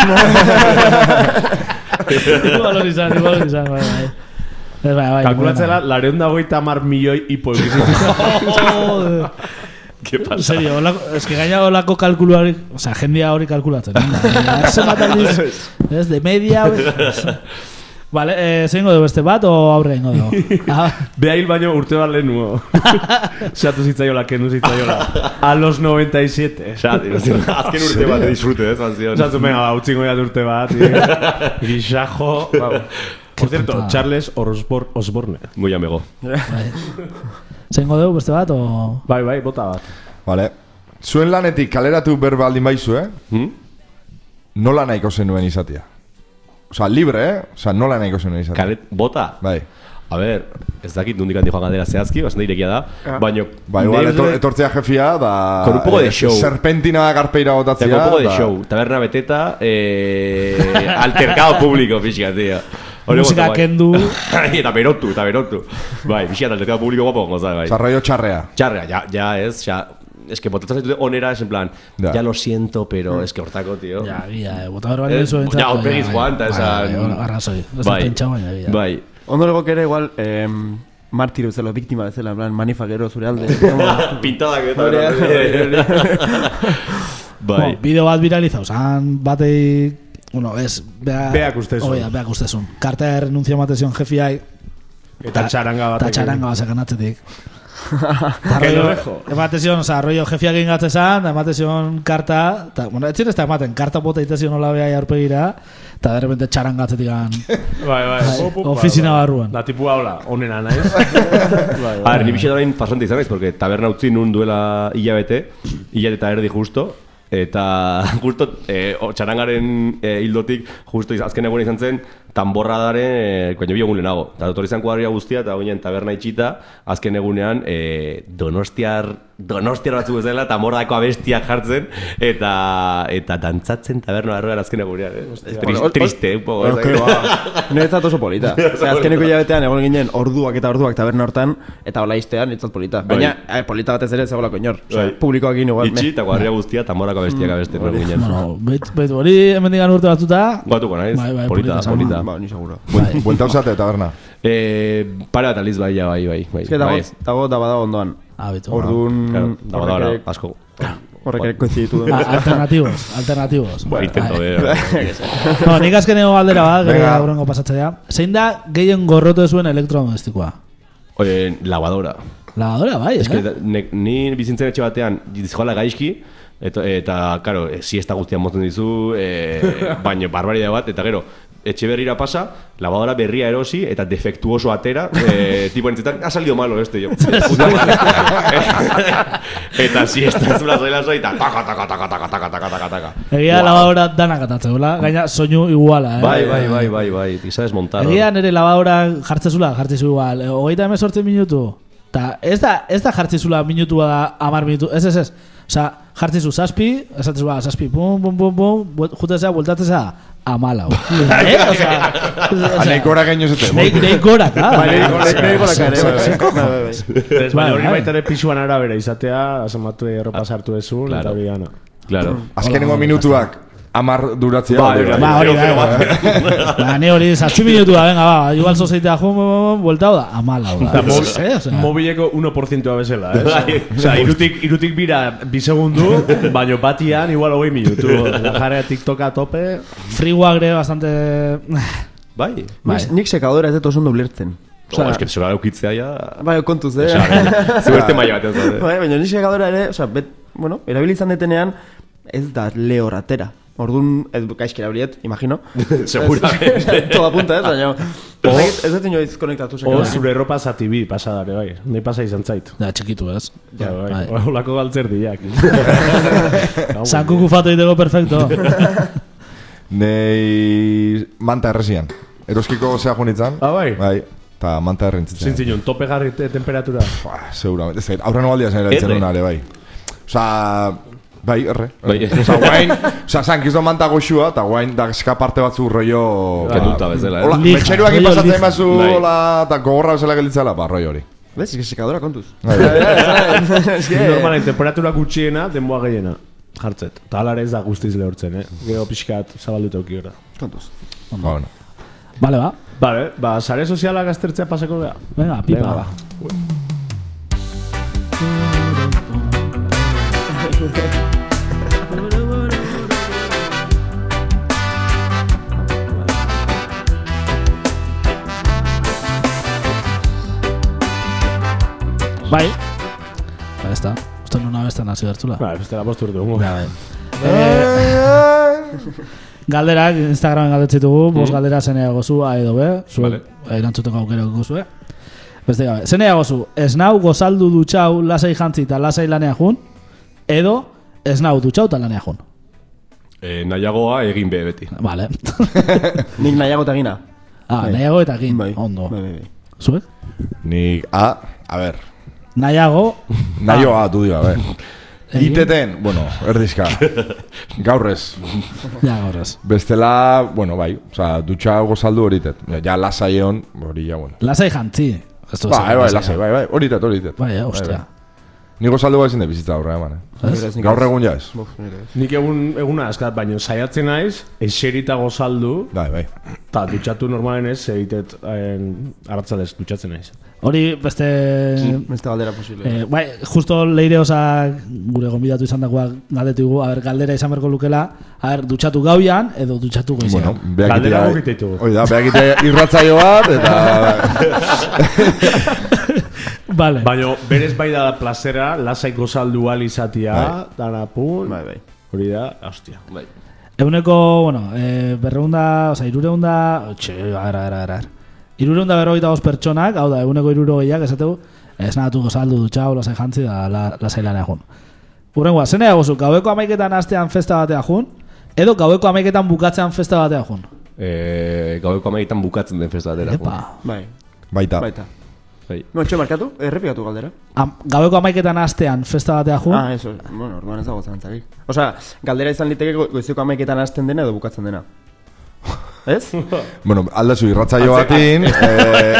Igual hori izan, igual hori izan, bai, bai. Ez, bai, bai.
Kalkulatzela, lareun da goita mar milioi hipo eukizula.
Joder.
¿Qué pasa?
En serio, olako, es que gaina olako kalkulu hori, o sea, jendia hori kalkulatzen. Ese mataldiz, ez, de media, hori. Vale, eh, zein godu beste bat, o aurre ingo dugu? Ah,
Behail baino urte bat lehen nuo. Xatu zitzaiola, kenu zitzaiola. A los noventa y siete.
Azken urte bat disfrute, ez, manzion.
Xatu, venga, ba, utzingo jat urte bat. Gixajo. Por cierto,
putada.
Charles Osborne. Osborne.
Muy amego.
bai. Zein godu beste bat, o...
Bai, bai, bota bat.
Vale. Zuen lanetik kaleratu berba aldin baizu, eh?
Hmm?
Nola nahiko zenuen izatea? Osa, libre, eh? Osa, nola nahiko zenuen izatea?
Kalet, bota.
Bai.
A ver, ez dakit nundik handi joan galdera zehazki, bastante irekia da, baino...
Ba, igual
neure-
etor, etortzea jefia, da...
Con un poco de
eh,
show.
Serpentina garpeira botatzea.
Tengo un poco de
da-
show, taberna beteta, eh, altercado público, pixka, tío. Hori
Musika
guapo, bai.
kendu.
Eta berotu, eta berotu. Bai, pixka, altercado público guapo gongo, bai.
Osa, rollo txarrea.
Txarrea, ya, ya es, ya... Es que botatzen zaitute onera, es en plan,
Ya.
ya lo siento, pero es que hortako, tío.
Ja, gila, eh, bota berbari
Eh,
bezu entzat.
ja, aurpegiz joan, eta esan-
Arrazoi, ez da
Bai,
pentsau baina, gila.
bai.
Ondo legok ere igual, eh, martiro bezala, biktima bezala, en plan, manifa gero zure alde.
Pintadak eta...
Hori, hori, hori.
Bai.
Bueno, bideo bat viralizau, zan batei... Bueno, ez, bea...
Beak ustezun.
Oia, beak ustezun. Karta de renuncia ematezion jefiai.
Eta txaranga bat.
Eta txaranga bat zekan atzetik.
Que lo dejo.
Ematezion, oza, rollo jefiak ingatze zan, da ematezion karta, ta, bueno, etxin ez da ematen, karta bota itezion hola beha aurpegira, eta de repente txaranga atzetik gan.
Bai, bai.
Bai, ofizina barruan.
Da tipu haula, onena naiz. Bai,
A ver, ni bixe da orain pasante izan naiz, porque taberna utzi nun duela hilabete, hilabete eta erdi justo, eta justo eh, o, txarangaren eh, hildotik, justo iz- azken egun izan zen, tanborradaren, eh, baina bi egun lehenago. Eta dotor izan kuadria guztia, eta ginen taberna itxita, azken egunean, eh, donostiar, donostiar batzuk bezala, tanborradako abestiak jartzen, eta eta dantzatzen taberna barruan azken egunean. Eh? Tris,
Ol- ol-
triste, un poco.
Bueno, que ba. Niretzat oso polita. Osea, azkeneko hilabetean egon ginen orduak eta orduak taberna hortan, eta hola iztean niretzat polita. Baina, eh, polita batez ere zegoelako inor. Osea,
Bai.
publikoakin igual.
Itxi, eta kuadria guztia, tanborrako abestiak abesten mm, ginen.
Bueno, bet, bet, hori hemendikan urte batzuta...
Batuko naiz,
Bai, bai,
polita,
polita,
polita.
Ba, ni seguro.
Bai.
Buelta usate, taberna.
Eh, pare bat aliz bai, ja, bai, bai, bai.
Ez que dago,
bai.
dago da badago ondoan.
Ah, bitu.
Orduan...
Claro, da
horrek
bada,
ere-
asko.
Horrek ere koinziditu du.
Ah, alternatibos, alternatibos.
Ba, intento,
Bai.
eh.
No, nik azkeneko galdera bat,
Venga.
gara aurrengo pasatzea. Zein da gehien gorrotu zuen elektrodomestikoa?
Oye, lavadora.
Lavadora, bai,
Es que
eh?
da- ne, ni bizintzen etxe batean, dizoala gaizki, eta, eta karo, eh, siesta guztian motzen dizu, eh, baino barbaridade bat, eta gero, etxe berrira pasa, lavadora berria erosi, eta defektuoso atera, eh, tipo entzetan, ha salido malo este, yo. Puta madre. Eta siesta zula zoila zoi, eta taka, taka, taka, taka, taka, taka, taka, taka.
Egia
Wow.
lavadora danak atatzeula, gaina soinu iguala, eh?
Bai, bai, bai, bai, bai, y sabes montar.
Egia nire lavadora jartzezula, jartzezu igual, eh, hogeita hemezortzi minutu. Ta ez da, ez da jartzezula minutua da amar minutu, ez, ez, ez. Osa, jartzezu zazpi, esatezu ba, zazpi, pum, pum, pum, pum, buel- jutezea, bueltatzea, amalau. eh? Osa,
Haneik gora gaino zete.
Neik, neik gora, claro.
Bai, nire nire- nire golaka ere. bai, bai, bai, bai.
Ez, baina hori
Bai,
baita ere pisuan arabera izatea, asematu erropa sartu ezun,
claro.
eta hori gana.
Claro.
Azkenengo minutuak amar duratzea.
Ba,
hori
hori,
Ba, hori
Zero,
da.
zero
Ba, ni hori, zazpi minutua, venga, ba, igual sozeitea, jum, bum, bum, bueltau da, amalau da.
Eta mo-
Eh, osea,
mobileko uno por ciento bezala, ez?
Bai.
Osea, irutik, irutik bira bi segundu, baino batian igual hogei minutu. La jarrea TikToka tope.
Friguak ere bastante...
Bai.
Bai.
Nik- Nik sekadora ez dut oso ondo ulertzen.
Oh, es que sola eukitzea ja...
Bai, kontuz, eh?
Zu beste maila batean zaude.
Bai, baina ni segadora ere, osea, bet, bueno, erabili izan detenean ez da lehor atera. Orduan, ez gaizkera horiet, imagino.
Seguramente.
Toda punta, ez, baina... Ez dut inoiz konektatu
O
segadora.
zure ropa zati bi pasadare, bai. Nei pasa izan zait.
Da, txikitu ez.
Ja, bai.
Bai.
Olako galtzerdiak.
Zankuku fato iteko perfecto.
Nei manta errezian. Eroskiko zea junitzen.
Ah, bai?
Bai. Ta manta errentzitzen.
Zintzinun, tope garri te- temperatura.
Buah, seguramente. Ez, aurren aldia zen erabiltzen
Erre?
duna ere, bai. Osa, bai, erre.
Bai.
Osa, guain, osa, zankizo manta goxua, eta guain, da parte batzu rollo...
Kenduta bezala, eh?
Hola,
Lija,
betxeruak
rollo
pasatzen
lija.
bazu,
Bai.
hola, eta gogorra bezala gelitzala, ba, rollo hori.
¿Ves? Es que secadora kontuz.
Bai.
Es que...
Normalen, temperatura gutxiena, denboa gehiena. Jartzet. Eta alare ez da guztiz lehortzen, eh? Gero pixkat zabalduta auki gara.
Kontuz.
Ba, bueno.
Vale, ba.
Vale, ba, sare sozialak aztertzea pasako gara.
Venga, pipa.
Venga, ba.
Bai. Ba, ez da. Uste nuna bestan hasi bertzula.
Ba, bestela postu urte gongo.
Ja, bai. Eh, galderak, Instagramen galdetzitugu, bost galdera zenea gozu, A edo B, zuek erantzuteko aukera gozu, eh? Beste gabe, zenea gozu, esnau gozaldu dutxau lasai jantzi eta lasai lanea jun, edo esnau dutxau eta lanea jun.
Eh, nahiagoa egin be beti.
Vale.
Nik nahiago eta gina.
Ah,
Bai.
nahiago eta egin,
Bai.
ondo.
Bai, bai, bai.
Zuek?
Nik, a, a ber,
Nahiago,
nahioa, du diga, a ber.
Egin?
Iteten, bueno, erdizka, gaurrez.
ja gaurrez.
Bestela, bueno, bai, oza, dutxa gozaldu horitet. Ja, lasai egon, hori ja, bueno.
Lasai jantzi. Ez du
Bai,
esan,
bai, lasai, bai, bai, horitet, horitet.
Bai, eh, ostia.
Ni gozaldu bai zinde bizitza aurre, eman, eh.
Ez?
Gaur egun ja ez.
Buf, nire ez.
Nik egun, eguna askat, baino saiatzen naiz, eserita gozaldu,
Bai, bai.
eta dutxatu normalen ez, egitet arratzalez dutxatzen naiz.
Hori beste...
Beste galdera posible.
Eh, bai, justo leire osak gure gonbidatu izan dagoak galdetu dugu, a ber, galdera izan berko lukela, a ber, dutxatu gauian edo dutxatu goizean.
Bueno, beak
Galdera
itea-
guk ditugu.
Hoi da, beak itea irratzaio bat, eta...
Vale.
Baina berez bai da plazera, lasai gozaldu al izatia,
Bai.
dana pun,
Bai, bai.
hori da, hostia.
Bai.
Eguneko, bueno, eh, berreunda, oza, irureunda, txe, gara, gara, gara. Irureunda berrogeita bost pertsonak, hau da, eguneko irurogeiak, esategu, esnatu gozaldu dutxau, lasai jantzi da la, lasai lanea jun. Urrengoa, zenea gozu, gaueko amaiketan hastean festa batea jun, edo gaueko amaiketan bukatzean festa batea jun.
Eh, gaueko amaietan bukatzen den festa batera.
Epa.
Bai.
Baita.
Baita.
Bai.
No, etxe markatu? Errepikatu galdera.
Am, gaueko amaiketan hastean festa batea jun,
Ah, eso. Bueno, orduan ez dago zantzarik. Osea, galdera izan liteke go- goizeko amaiketan hasten dena edo bukatzen dena. Ez?
Bueno, aldazu irratzaio batin, eh,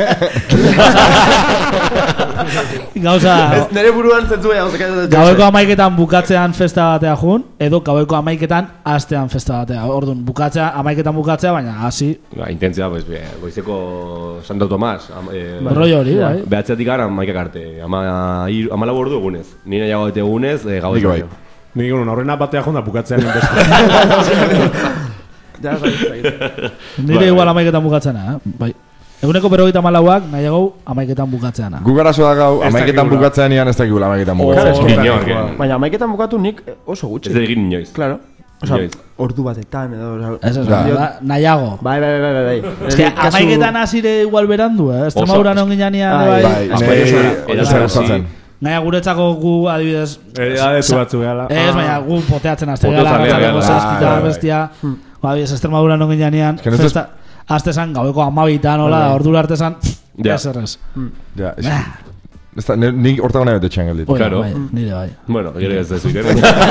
gauza...
Ez nere buruan zentzua gauzak
Gaueko amaiketan bukatzean festa batea jun, edo gaueko amaiketan hastean festa batea. Orduan, bukatzea, amaiketan bukatzea, baina hasi,
Ba, intentzia, pues, be, goizeko Santo Tomás. Am, eh,
rollo hori, bai.
Behatzeatik gara amaikak arte. Ama, ir, ama lau ordu egunez. Ni nahiago bete egunez, eh, gauez
Nik bai.
baino.
Nik egun aurrena batea jonda bukatzean inbeste.
Ja, zait,
Nire
Bai,
igual
bai.
amaiketan bukatzeana, eh? Bai. Eguneko berrogeita malauak nahiago amaiketan bukatzeana.
gu garazo da gau,
Ez
amaiketan
dakigula.
bukatzean ian ez dakigula amaiketan
Oh,
bukatzean.
hori da,
Inork,
igual.
eh.
Baina amaiketan bukatu nik oso gutxi.
Ez da egin inoiz.
Claro. Osea,
Inoiz.
ordu batetan edo... Osea,
Ez ez,
Ja.
da, nahiago.
Bai, bai, bai, bai, bai.
Ez que amaiketan hasire igual berandu, eh? Extremadura non ginean,
Ai,
bai.
Bai,
Asko
nei,
erosoa,
hori
erosoa,
zer gustatzen.
Naia guretzako gu adibidez...
Adetu batzu gehala.
Ez, baina gu poteatzen azte gara,
Potozalea
gatzaleko
gara.
zazpita,
Ah, bai.
bestia. Adibidez, Extremadura non ginean,
que no
festa... Azte zan, gaueko amabitan, hola, ordura arte zan...
Ja.
Ez errez.
Ja, ez, ez da, ni- nik hortago nahi bete txan geldit.
Oia,
Claro.
bai, nire bai.
Bueno, gero ez da zuik,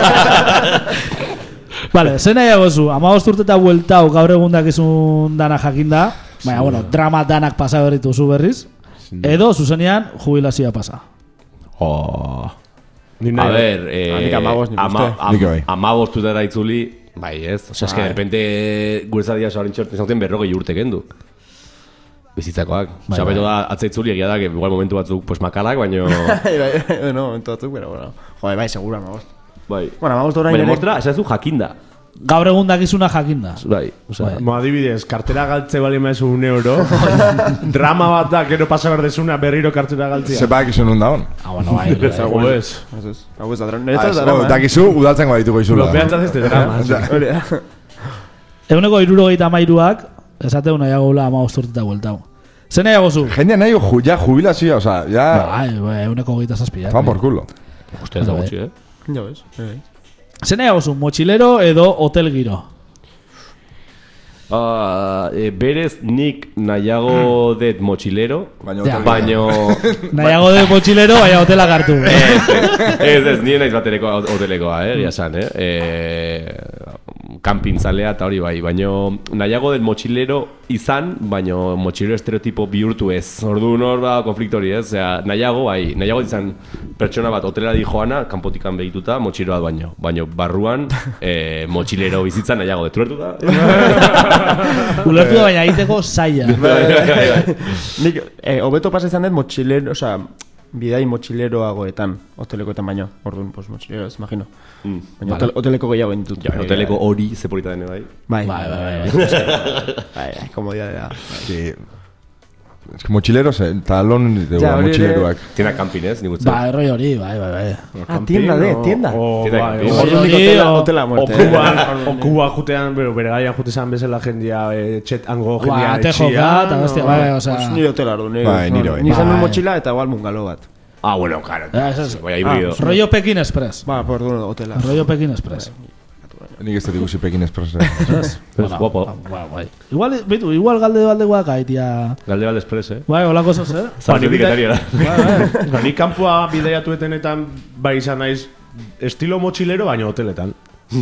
Vale, zen nahiago zu, amabost urte eta bueltau gaur egundak izun dana jakinda, baina, bueno, drama danak pasa berritu zu berriz, edo zuzenean jubilazioa pasa.
Oh.
Ni
A
nahi-
ver, eh,
Ah, nik amabost nik
ama,
uste.
am,
Nik bai.
amabostutara itzuli, bai ez. Osea, eske de repente gurezadia saurin txorten zauten berrogei urte kendu. Bizitzakoak. Osea, beto da, atza itzuli egia da, que igual momentu batzuk, pues makalak, baino...
Bai, bai, bai, no, momentu batzuk, pero bueno. Joder, bai, segura, amabost.
bai.
Bueno, amabost orain
Baina
ere-
mostra, esan zu jakinda.
gaur egun dakizuna jakinda.
Bai, osea,
Mo adibidez, kartera galtze bali maezu un euro, drama bat da, gero pasa berdezuna berriro kartera galtzea.
Zepak izun nun daun.
Ah, bueno, bai. bai.
Hau ez.
Ez ez. Hau ez da drama. Niretzat ez da drama, eh?
Dakizu, udaltzen badituko izula.
Behantzat ez de drama.
Hori da.
Eguneko irurogeita amairuak, esateu nahiago gula ama osturtita bueltau. Zer nahiago zu?
Jendea nahi ju, ja jubilazioa, oza, ja...
Bai, bai, eguneko geita zazpia.
Fan por culo.
uste ez da gutxi, eh?
Ja ves. Bai.
Zer nahiago zu, motxilero edo hotel giro?
Ah, e, berez nik nahiago det motxilero,
Baina
Ja.
hotel-
baino...
Nahiago de motxilero, baina hotela hartu.
Ez, ez, nire naiz batereko hotelekoa, eh, egia san, eh? E, Kampintzalea eta hori bai, baino nahiago den motxilero izan, baino motxilero estereotipo bihurtu ez. Orduan hor ba konflikto hori, ez? Osea, nahiago bai, nahiago izan pertsona bat hotelera di joana, kanpotikan begituta, motxilero bat baino. Baino barruan e, motxilero bizitza nahiago dut. Ulertu da?
Ulertu da, baina egiteko zaila.
Nik, eh, hobeto pasa izan dut motxilero, osea, bidai motxileroagoetan, hotelekoetan baino. Orduan, pues motxilero, ez imagino.
Mm.
Baina hotel, hoteleko gehiago entut.
Ja, hoteleko hori zepolita dene bai.
Bai,
Bai, bai, bai.
Bai, bai, komodidadea.
Sí. Es que mochileros, eh, talón de
Ja, hori ere-
mochileroak.
Tiena camping, ez? Nik uste.
Ba, erroi hori, bai, bai, bai.
Ah, tienda de, tienda.
O,
Tienda
bai,
camping.
o-
Hori
Orduan nik
hori,
hotela,
o-
hotela muerte.
Okuban, okuba jutean, bero, bere gaian jute zan bezala jendia, e, txet hango
Ba,
jendia
ate joka, eta bestia, bai, osea...
Pues nire hotela ordu, nire.
Bai, nire bai.
Ni izan
Bai.
un mochila eta igual mungalo bat.
Ah, bueno, claro.
Ah, eso es.
Vaya híbrido.
Ah,
Rollo Pekin Express.
Ba, por ordu hotela.
Rollo Pekin Express.
Nik ez dut ikusi Pekin Express. eh.
¿Sabes?
Es guapo.
Bai, bai. Igual, bitu, igual galde baldekoak aitia...
Galde balde express, eh?
Bai, holako zuz, eh?
Zartiketariara.
Bai, bai. Ni kanpoa bideiatuetenetan bai izan naiz estilo motxilero, baina hoteletan.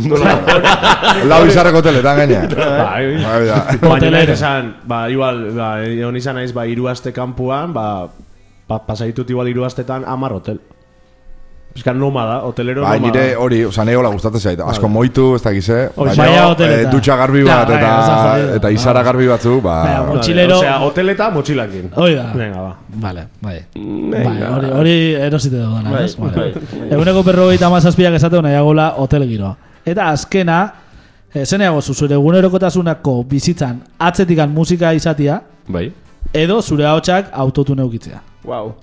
Lau izarreko hoteletan gaina.
Bai,
Bai, da.
baina
Hotelero.
nahi esan, ba, igual, ba, egon izan naiz, ba, hiru aste kanpoan, ba, ba, pasaitut igual hiru astetan hamar hotel. Eskan nomada, hotelero
Bai,
nomada.
nire hori, oza, nire hola gustatzen zait. Asko moitu, ez dakize.
Hori,
baina hoteletan.
dutxa garbi
Ja,
bat
bai,
eta,
oso jodido.
eta izara garbi batzu, ba...
Baina,
Bai,
Motxilero-
Osea, hoteleta motxilakin.
Hoi da.
Venga, ba.
Vale, bai.
Venga.
Bai, hori, hori erosite dudana,
Bai,
ez? Vale.
bai.
Eguneko berrogeita hamazazpiak esateu nahiagola hotel giroa. Eta azkena, eh, zeneago zu zure egunerokotasunako bizitzan atzetikan musika izatia,
Bai.
edo zure ahotsak autotune eukitzea.
Wow.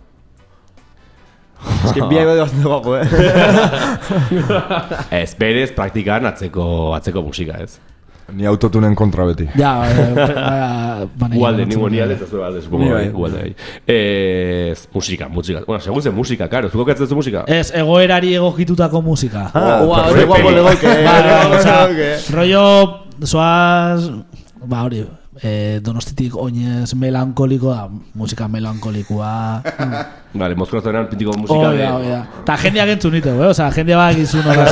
Es que biak bade bastante guapo, eh?
Ez, berez praktikan atzeko atzeko musika, ez?
Ni autotunen kontra beti.
Ja, eh, bana
Gualde, ningo ni alde, eta zure alde, supongo,
Ni
bai,
bai.
gualde, bai. Ez, musika, musika. Bueno, segun zen musika, karo, zuko katzen zu musika?
Ez, egoerari egokitutako musika.
Ah,
Oh,
hori guapo legoke.
Bai, bai,
Hori
osea,
legoke.
rollo, zoaz, ba hori, eh, donostitik oinez melankoliko da, musika melankolikoa.
Vale, mozkoraztu denan pintiko musika
Hoi
de...
da, hoi da. Ta jendea gentzu nite, eh? Osa, jendea bak izun hori.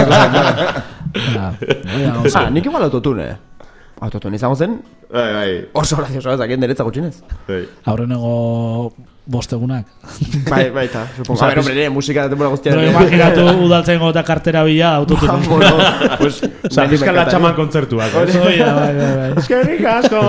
Ah, nik igual autotune. Autotune izango zen,
Bai, bai.
oso grazioso ez, akien deretza gutxinez.
Bai.
Aurrenego bostegunak.
Bai, bai, eta, supongo. A ver, hombre, nire musika da temporada guztia.
Pero imaginatu udaltzen gota kartera bila autotune.
Bueno, pues...
Osa, fiskan la txaman kontzertuak. ez?
Hoi da, bai, bai, bai.
Eskerrik asko!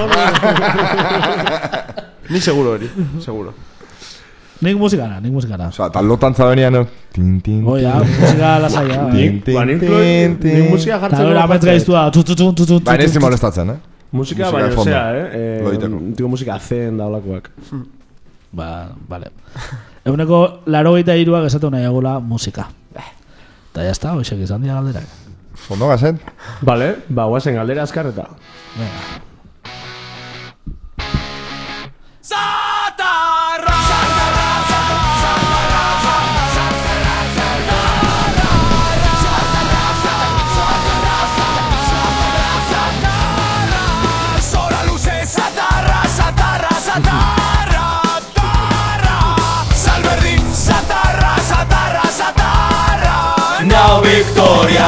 Ni seguro hori, seguro.
Nik musikana, nik musikana.
Osa, taldotan zabenian, no? Tin, tin,
Hoi da, musika lasaia. bai.
tin, tin,
Ba, nik
tin, tin.
nik musika
Eta
jartzen
gero ametz gaiztua, tututun, tututun,
Ba, nire
tututun.
molestatzen, eh?
Musika,
Musika
baina,
de fondo.
osea, eh?
Lo egiteko.
eh tipo musika zen da olakoak.
Ba, vale. Eguneko laro gaita iruak esatu nahiagola musika. Eta jazta, hoxek izan dira galderak.
Ondo gazet?
Vale, ba, guazen galdera azkarreta.
Venga.
Zora luze zatarra, zatarra, zatarra, tarra. Salberdin zatarra, zatarra, zatarra. Now Victoria.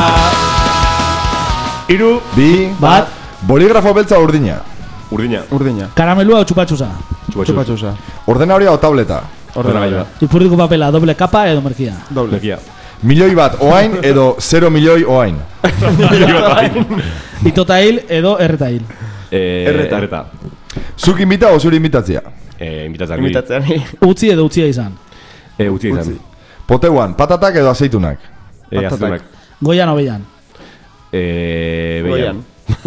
Iru,
Bi,
Bat,
boligrafo beltza urdina.
Urdina.
Urdina.
karamelua o txupatxuza.
Txupatxu.
Txupatxusa.
Ordena hori hau tableta.
Ordenagailua.
Ipurdiko papela, doble kapa edo merkia.
Doble.
Lekia.
Milioi bat oain edo zero milioi oain.
Itota hil edo erreta hil.
Eh,
Erreta.
Erreta.
Zuk invita o zuri invitatzia.
Eh, invitatzen niri.
Imitatzen ni.
Utzi edo utzia izan.
Eh, utzi izan.
Utzi.
Poteuan, patatak edo aceitunak.
Eh,
Patatak.
azunak.
Goian obeian.
Eh,
Goian.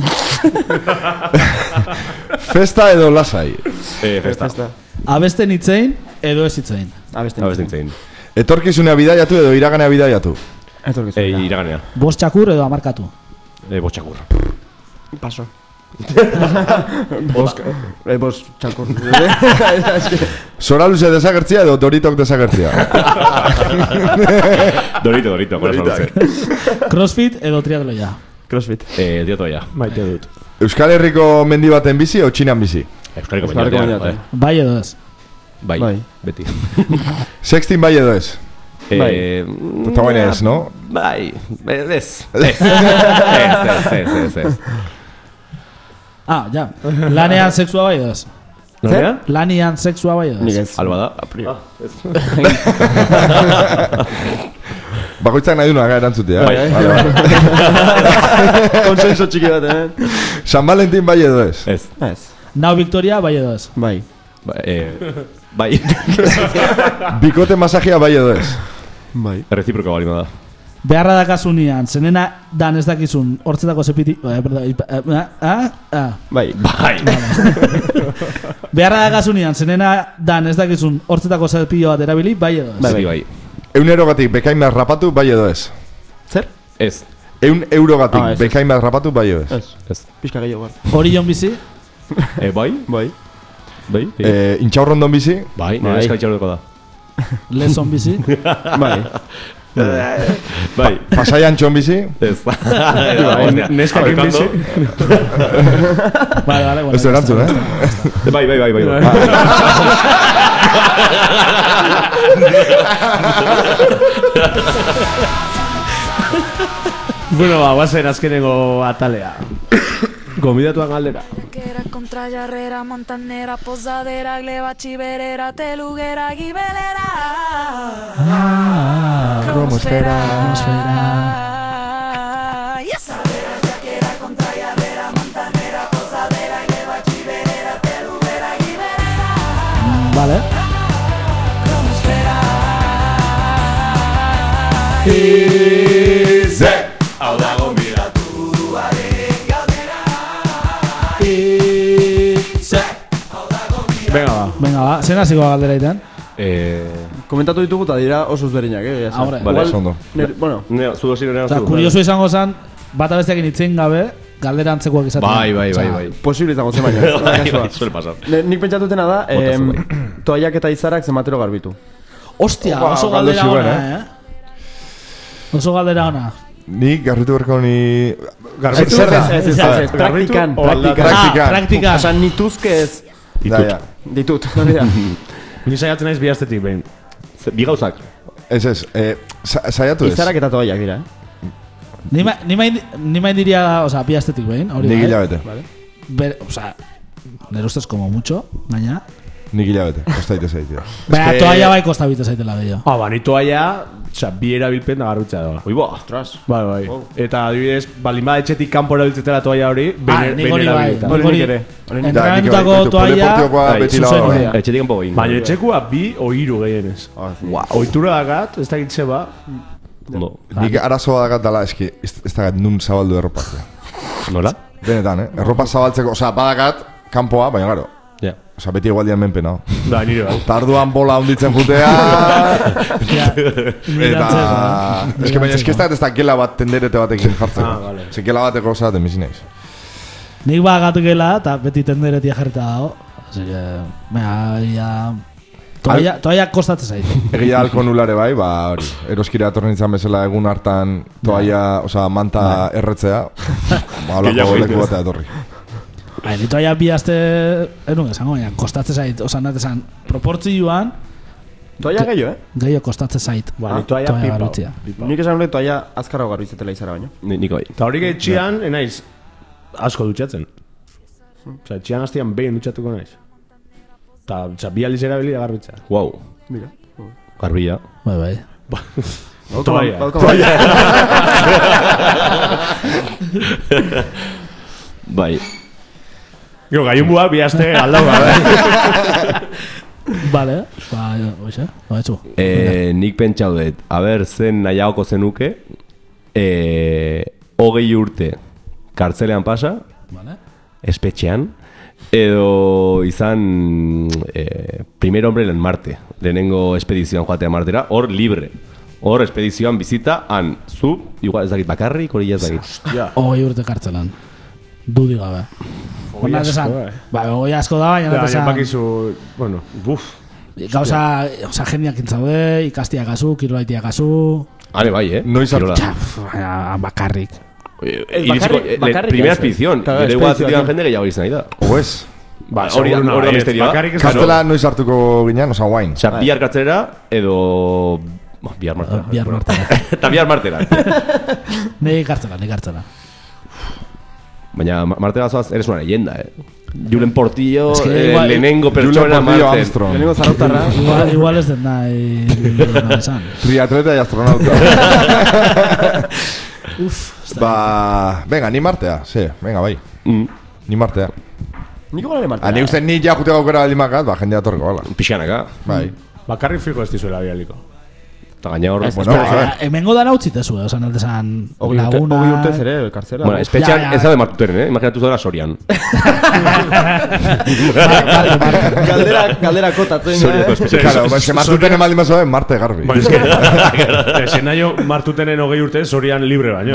Festa edo lasai.
Eh, festa.
Festa.
Abesten hitzein edo ez hitzein.
Abesten.
Abesten zein.
Etorkizunea bidaiatu edo iraganea bidaiatu.
Etorkizun.
Eh, iraganea.
Bost txakur edo amarkatu.
Eh, botxakur.
Paso. Bos, eh, bos, txalkur.
Zora luze desagertzia edo Doritok desagertzia.
Dorito, dorito, con eso.
Crossfit edo triatloia.
Crossfit.
Eh, dio toia.
Maite dut.
Euskal Herriko mendi baten bizi o Txinan bizi?
Euskarriko
Euskarriko
bainatea.
bainatea.
Bai edo ez.
Bai,
Bai.
beti.
Sextin bai edo ez?
Eh,
Eta guain ez, no?
Bai, ez. Ez. Ez, ez, ez, ez, ez.
Ah, ja. Lanean sexua bai edo ez.
Zer?
Lanian sexua bai edo
Nik
ez.
ez.
Alba da.
Bakoitzak nahi dunak erantzutia.
Bai.
Vale, vale.
Konsenso txiki bat, eh?
San Valentin bai edo ez?
Ez.
Ez.
Nau Victoria bai edo ez.
Bai.
Ba, eh, bai.
Bikote masajia bai edo ez?
Bai.
Reciproco balima da.
Beharra dakasunian, zenena dan ez dakizun hortzetako zepiti... Eh, perdón, eh, ah, ah.
Bai.
Bai.
Beharra dakasunian, zenena dan ez dakizun hortzetako zepillo bat erabili, bai edo ez.
Bai, bai.
Eun eurogatik bekain behar rapatu bai edo ez?
Zer?
Ez.
Eun eurogatik
Ah, ez, ez.
bekain behar rapatu bai edo ez?
Ez.
Ez.
Pixka gehiago gar.
Hori jon bizi,
Eh, bai.
Bai.
Bai.
Eh, Intxaurrondon bizi?
Bai,
Bai.
nire eskaitxaurreko da.
lezon bizi,
Bai.
Bai.
Pasaian txon bizi?
Ez.
Neskakin bizi.
Vale, vale, bueno.
Ez du erantzun, eh?
Bai, bai, bai, bai. bai.
Bueno, ba, guazen azkenengo atalea. Gomidatuan galdera.
Era contra Jarrera, Montanera, Posadera, Gleba, Chiverera, Teluguera, Gibelera.
Ah,
Cromosfera.
Cromosfera.
Yes. Era contra Jarrera, Montanera, Posadera, Gleba, Chiverera, Teluguera, Gibelera.
Vale.
Cromosfera.
Ize!
Hau dago miratu.
Venga, ba.
Venga, ba, zen hasiko galdera iten.
Eh,
Komentatu ditugu eta dira oso ezberdinak, eh? egia esan.
Ahora,
Vale,
Igual,
ondo.
nire- Bueno,
ne, zu dosi nire
Osa, kurioso izango zen, bata besteakin itzen gabe, galdera antzekoak izaten.
Bai, bai, bai,
Osea,
bai.
posible izango zen baina.
Bai,
kasua.
bai, suele pasar.
Ne- Nik pentsatutena da,
Bota zu,
em,
bai.
toaiak eta izarak zenbatero garbitu.
Ostia,
Opa,
oso
galdu
galdera
zuen,
ona, eh? Oso galdera ona.
Nik garritu berko ni...
Garbitu?
Zer da?
Ez, ez, ez, ez, praktikan,
o aldatu?
praktikan.
Praktika.
Ah, praktika.
Osa, nituzke ez
Da, ja.
ditut. hori da.
Ni saiatzen naiz bi astetik behin.
Ze- Bi gauzak.
Ez ez, eh, sa- saiatu ez.
Izarak eta toaiak dira, eh?
Ni ma- ni main ni main diria, o sea, bi astetik behin, hori
Nik
bai.
hilabete.
Ber, o sea, nire ustez como mucho, baina.
Nik hilabete, kostaite zaitu.
Baina toalla bai kosta bite zaitela gehiago.
Ah, ba, ni toalla, oza, bi erabilpen da garrutza da.
Ui, ba.
Ostras.
Bai, bai. Eta adibidez, balin ba etxetik kanpo erabiltzetela toalla hori,
Ah,
behin
nik hori bai.
erabilita.
Nik
Hori
hori
nik ere. Hori nik-
entrenamentuako
Da, nik bai,
toalla
polideportibokoa
bai,
beti
zuzen
lago.
hori da.
Etxetik enpo egin.
Baina etxekua bi o hiru gehienez.
Wow.
Oitura dakat, ez dakit zeba.
Ondo.
Nik arazoa dakat dala, eski, ez ez dakat nun zabaldu erropak.
Nola?
Benetan, eh? Erropa zabaltzeko, osea, badakat, kanpoa, baina garo.
Ja.
Osea, beti egualdian menpe, no?
Da, nire bai.
Eta arduan bola hunditzen jutea.
Ja,
Eta... Ez que baina eski ez dakat ez da gela bat tenderete batekin jartzeko.
Ah, vale.
Ze gela bateko osaten bizi naiz.
Nik bagatu gela eta beti tenderetia jarrita dago. Así que, mea, ya... Toalla, toalla kostatzen zait.
Egia halko nulare bai, ba, hori, eroskira atorren izan bezala egun hartan toalla, osea, manta erretzea, ba,
Gehiago
holako leku
egiten ez.
batea etorri.
Bai, ni toalla bi aste, enun esango, baina kostatzen zait, osan dat esan, proportzioan,
Toalla gehiago, eh?
gehiago kostatzen zait.
Ba, ni toalla
toalla
pipa.
garbitzea.
Nik esan nire toalla azkarrago garbizetela izara baino.
Ni- Niko bai.
Eta hori etxian, enaiz, asko dutxatzen. Osa, etxian hastian behin dutxatuko naiz. Eta, oza, bi aldiz erabili da garbitza.
Wow.
Mira.
Garbia.
Bai, bai.
Toalla.
Bai.
Gero, gaiunbua bi aste aldau gabe.
Vale, ba, oixe, ba, etxu.
Eh, nik pentsau dut, a ber, zen nahiagoko zenuke, eh, hogei urte kartzelean pasa,
Vale.
espetxean, edo izan eh, primer hombre en Marte, lehenengo espedizioan joatea Martera, hor libre. Hor espedizioan bizita, han, zu, igual ez dakit bakarrik, hori ez dakit.
Hostia.
Hogei urte kartzelan. Dudi gabe.
Hogei
Ona
asko,
esan.
eh.
Ba, hogei asko da, baina
Ja,
neta
baina
esan.
bakizu, bueno, buf.
Gauza, oza, jendeak intzaude, ikastiak gazu, kirolaitiak gazu.
Hale, bai, eh?
Noiz hartu-
Kirola.
Txa, pf, baina bakarrik.
Eh,
Ez,
iritsiko-
bakarrik-
eh, le-
bakarrik
Primera
ez, eh.
expedición,
Claro,
gero igual
espedizioa.
zitigan jende gehiago izan nahi da.
Oez.
Ba,
hori da-
seguro
hori da
nahi,
misterioa.
bakarrik ez
Kartzela noiz hartuko ginen, oza, guain.
Osea, bihar kartzera, edo... Bo, bihar martera.
Bihar martera.
Eta bihar martera.
Nei kartzela, nei kartzela.
Baina Ma- martera zoaz, eres una leyenda, eh? Julen Portillo,
Es que
eh,
igual-
lehenengo
Julen
pertsona
Portillo
Marten.
Armstrong.
Lehenengo zarautarra.
Igual, igual ez den nahi nahi esan.
Triatleta y astronauta.
Uf,
Ba, venga, ni martea, sí, venga, bai.
Mm,
Ni martea.
Nik igual ere martera.
Ani uste ni ja juteko aukera baldin bakat, ba, jendea torreko, bala.
pixanaka.
Bai.
Bakarrik fiko ez dizuela bialiko.
Eta gaina hor...
Bueno, a ver.
hemengo dan utzitezu, osan aldesan
Hogei urte,
laguna.
hogei urte zere, kartzela.
Bueno, espetxean
Ja, ja.
ez da de martuteren, eh? Imaginatu zara Sorian.
Galdera, galdera kotatzen.
Soriako
eh?
espetxean.
Claro, ba, se martuten emaldi mazo den Marte garbi.
Ba, eske, esen nahi martutenen hogei urte zorian libre baino.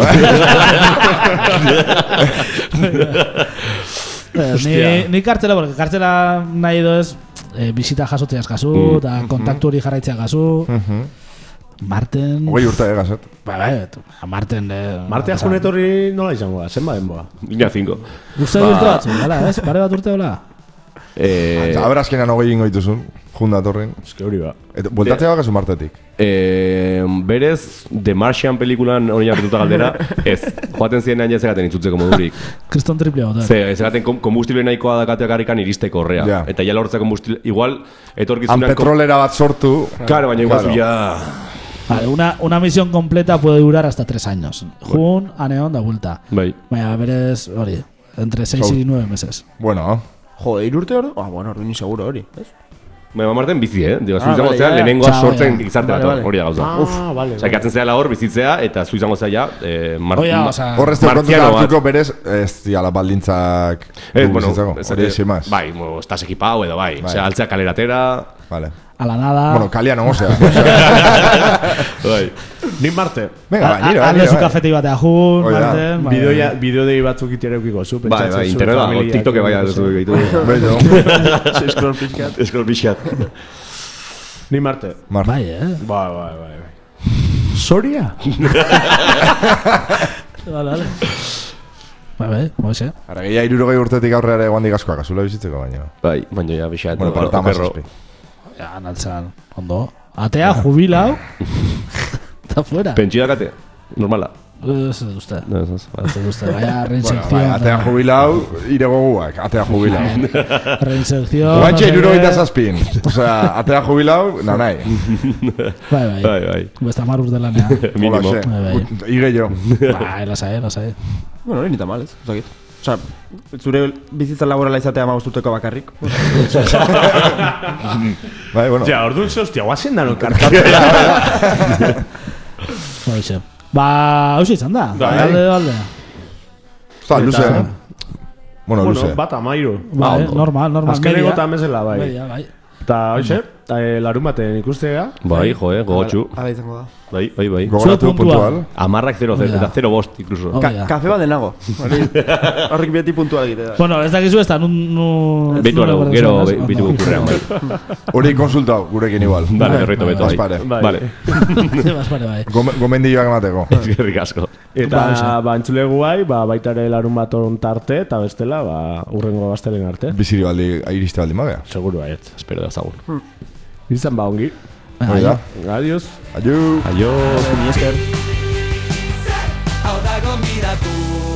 Eh, ni, ni kartzela, porque kartzela nahi edo ez eh, bisita jasotzeaz gazu, eta kontaktu hori jarraitzea gazu. Marten...
Hogei urte egazet.
Ba, bai, Marten... Eh,
Martea junet hori nola izango da, zenba denboa.
Lina cinco.
Uste ba... urte batzu, gala, ez? Pare bat urte hola?
Eh,
Eta abrazkenan hogei ingo dituzun, junda torrin.
Eske hori ba.
Eta bueltatzea bakazu Martetik.
eh, berez, The Martian pelikulan hori hartuta galdera, ez. Joaten zirenean ja zegaten itzutzeko modurik.
Kriston triple boten.
Ze, zegaten kom- kombustible nahikoa dakateak harrikan iristeko horrea.
Ja.
Eta ja lortzea kombustible... Igual,
Han
etorkizunan...
petrolera bat sortu.
Claro, baina igual
Claro.
zu ya...
Vale, una, una misión completa puede durar hasta tres años. Jun, aneon, da vuelta.
Bai.
Baina, berez, hori, entre seis
Sau-
y nueve meses.
Bueno,
Jode, irurte hor? Ah, bueno, ordu ni seguro hori. Ez?
Baina Marten bizi, eh? Digo, zu
Ah,
izango
vale,
zea,
ja, ja.
lehenengoa
Txau,
sortzen
ja.
gizarte
Vale,
bat,
vale.
hori da gauza.
Ah, vale.
Osea, katzen zela hor bizitzea, eta zu izango zea, eh, mar...
Oia,
ma-
osea...
horrez te kontuta
Martziano bat.
hartuko berez, ez diala baldintzak
Eh,
du
bueno,
bizitzako.
ez
Hori
ere-
ezi maz.
bai, mo, estás equipado edo bai.
Bai.
Osea, altzea kaleratera...
Vale.
A la nada...
Bueno, kalian ongo zea.
Bai.
Ni Marte.
Venga, bai, nire, bai,
Alde
nire,
zu
bai.
kafetei batea jun,
Hoi da.
Marten... bai.
Bideoia, bideodei batzuk itera eukiko zu.
Bai,
pentsatzen
bai,
zuen
internet dago,
familiak
TikTok bai
eukiko
aduzu
zu.
egitu.
Bello.
Eskrol pixkat.
Eskrol pixkat.
Ni Marte.
Mar.
Bai, eh?
Bai, bai, bai. bai. Soria?
Vale, vale. Bai, bai, boize.
Ara, gehiago irurogei urtetik aurrera ere guandik askoak azula bizitzeko baina.
Bai, baina ja, bixat.
Bueno, parta
okerro.
mazazpi.
Ja, natzan, ondo. Atea, jubilau. Eta fuera.
Pentsio dakate, normala.
Ez dut uste.
No, ez, ez, bai.
Ez dut uste, baina
Bueno,
reinserción.
bai, atea jubilau, ire goguak, atea jubilau.
Reinserción.
Guantxe
no sé
irurogeita
qué.
zazpin. Osea, atea jubilau, nanai.
Bai, bai.
Bai, bai.
Besta maruz de lanea.
Mínimo.
Holaxe.
Bai, bai.
Ige jo.
Bai, lasai, lasai.
Bueno, hori nita mal, ez? Zakit. Osa, zure bizitza laborala izatea maustuteko bakarrik.
Bai, bueno.
Ja, orduan ze, hostia, guazen danon kartatu.
Hoxe. Ba, hauxe izan da.
Bai.
Alde, alde.
Osta, luze.
Eta-
Bueno,
Bueno,
luze.
bat amairu.
Bai,
ondo.
normal, normal.
Azkeneko
media.
eta mesela, bai.
Media, bai.
Eta, hoxe, eh, larun baten ikustea.
Bai, jo, eh, gogotxu.
Hala izango da.
Bai, bai, bai.
Gogoratu
Zuek puntual.
puntual.
Amarrak zero,
Hori da.
eta zero bost, incluso.
Hori
Ka
da.
kafe bat denago. Hori- Horrik beti puntual egite da.
Bueno, ez dakizu ez da, nun... nun
Bitu
nun-
gero,
nun-
bitu
ondo.
kurrean, bai.
Hori konsultau, gurekin igual.
Vale, berrito beto, bai.
Bazpare.
Bai.
Vale.
Bazpare, bai.
Gome- Gomendioak emateko.
Eskerrik asko.
Eta,
Ba, hoxe.
ba, entzule guai, ba, baita ere larun bat on tarte, eta bestela, ba, urrengo gaztelen arte.
Biziri baldi, iriste baldi magea.
Seguro baiet.
Espero da zagun.
Izan ba, ongi.
Hori da.
Adiós.
Adiós.
Aio.
Ni esker.
Hau dago miratu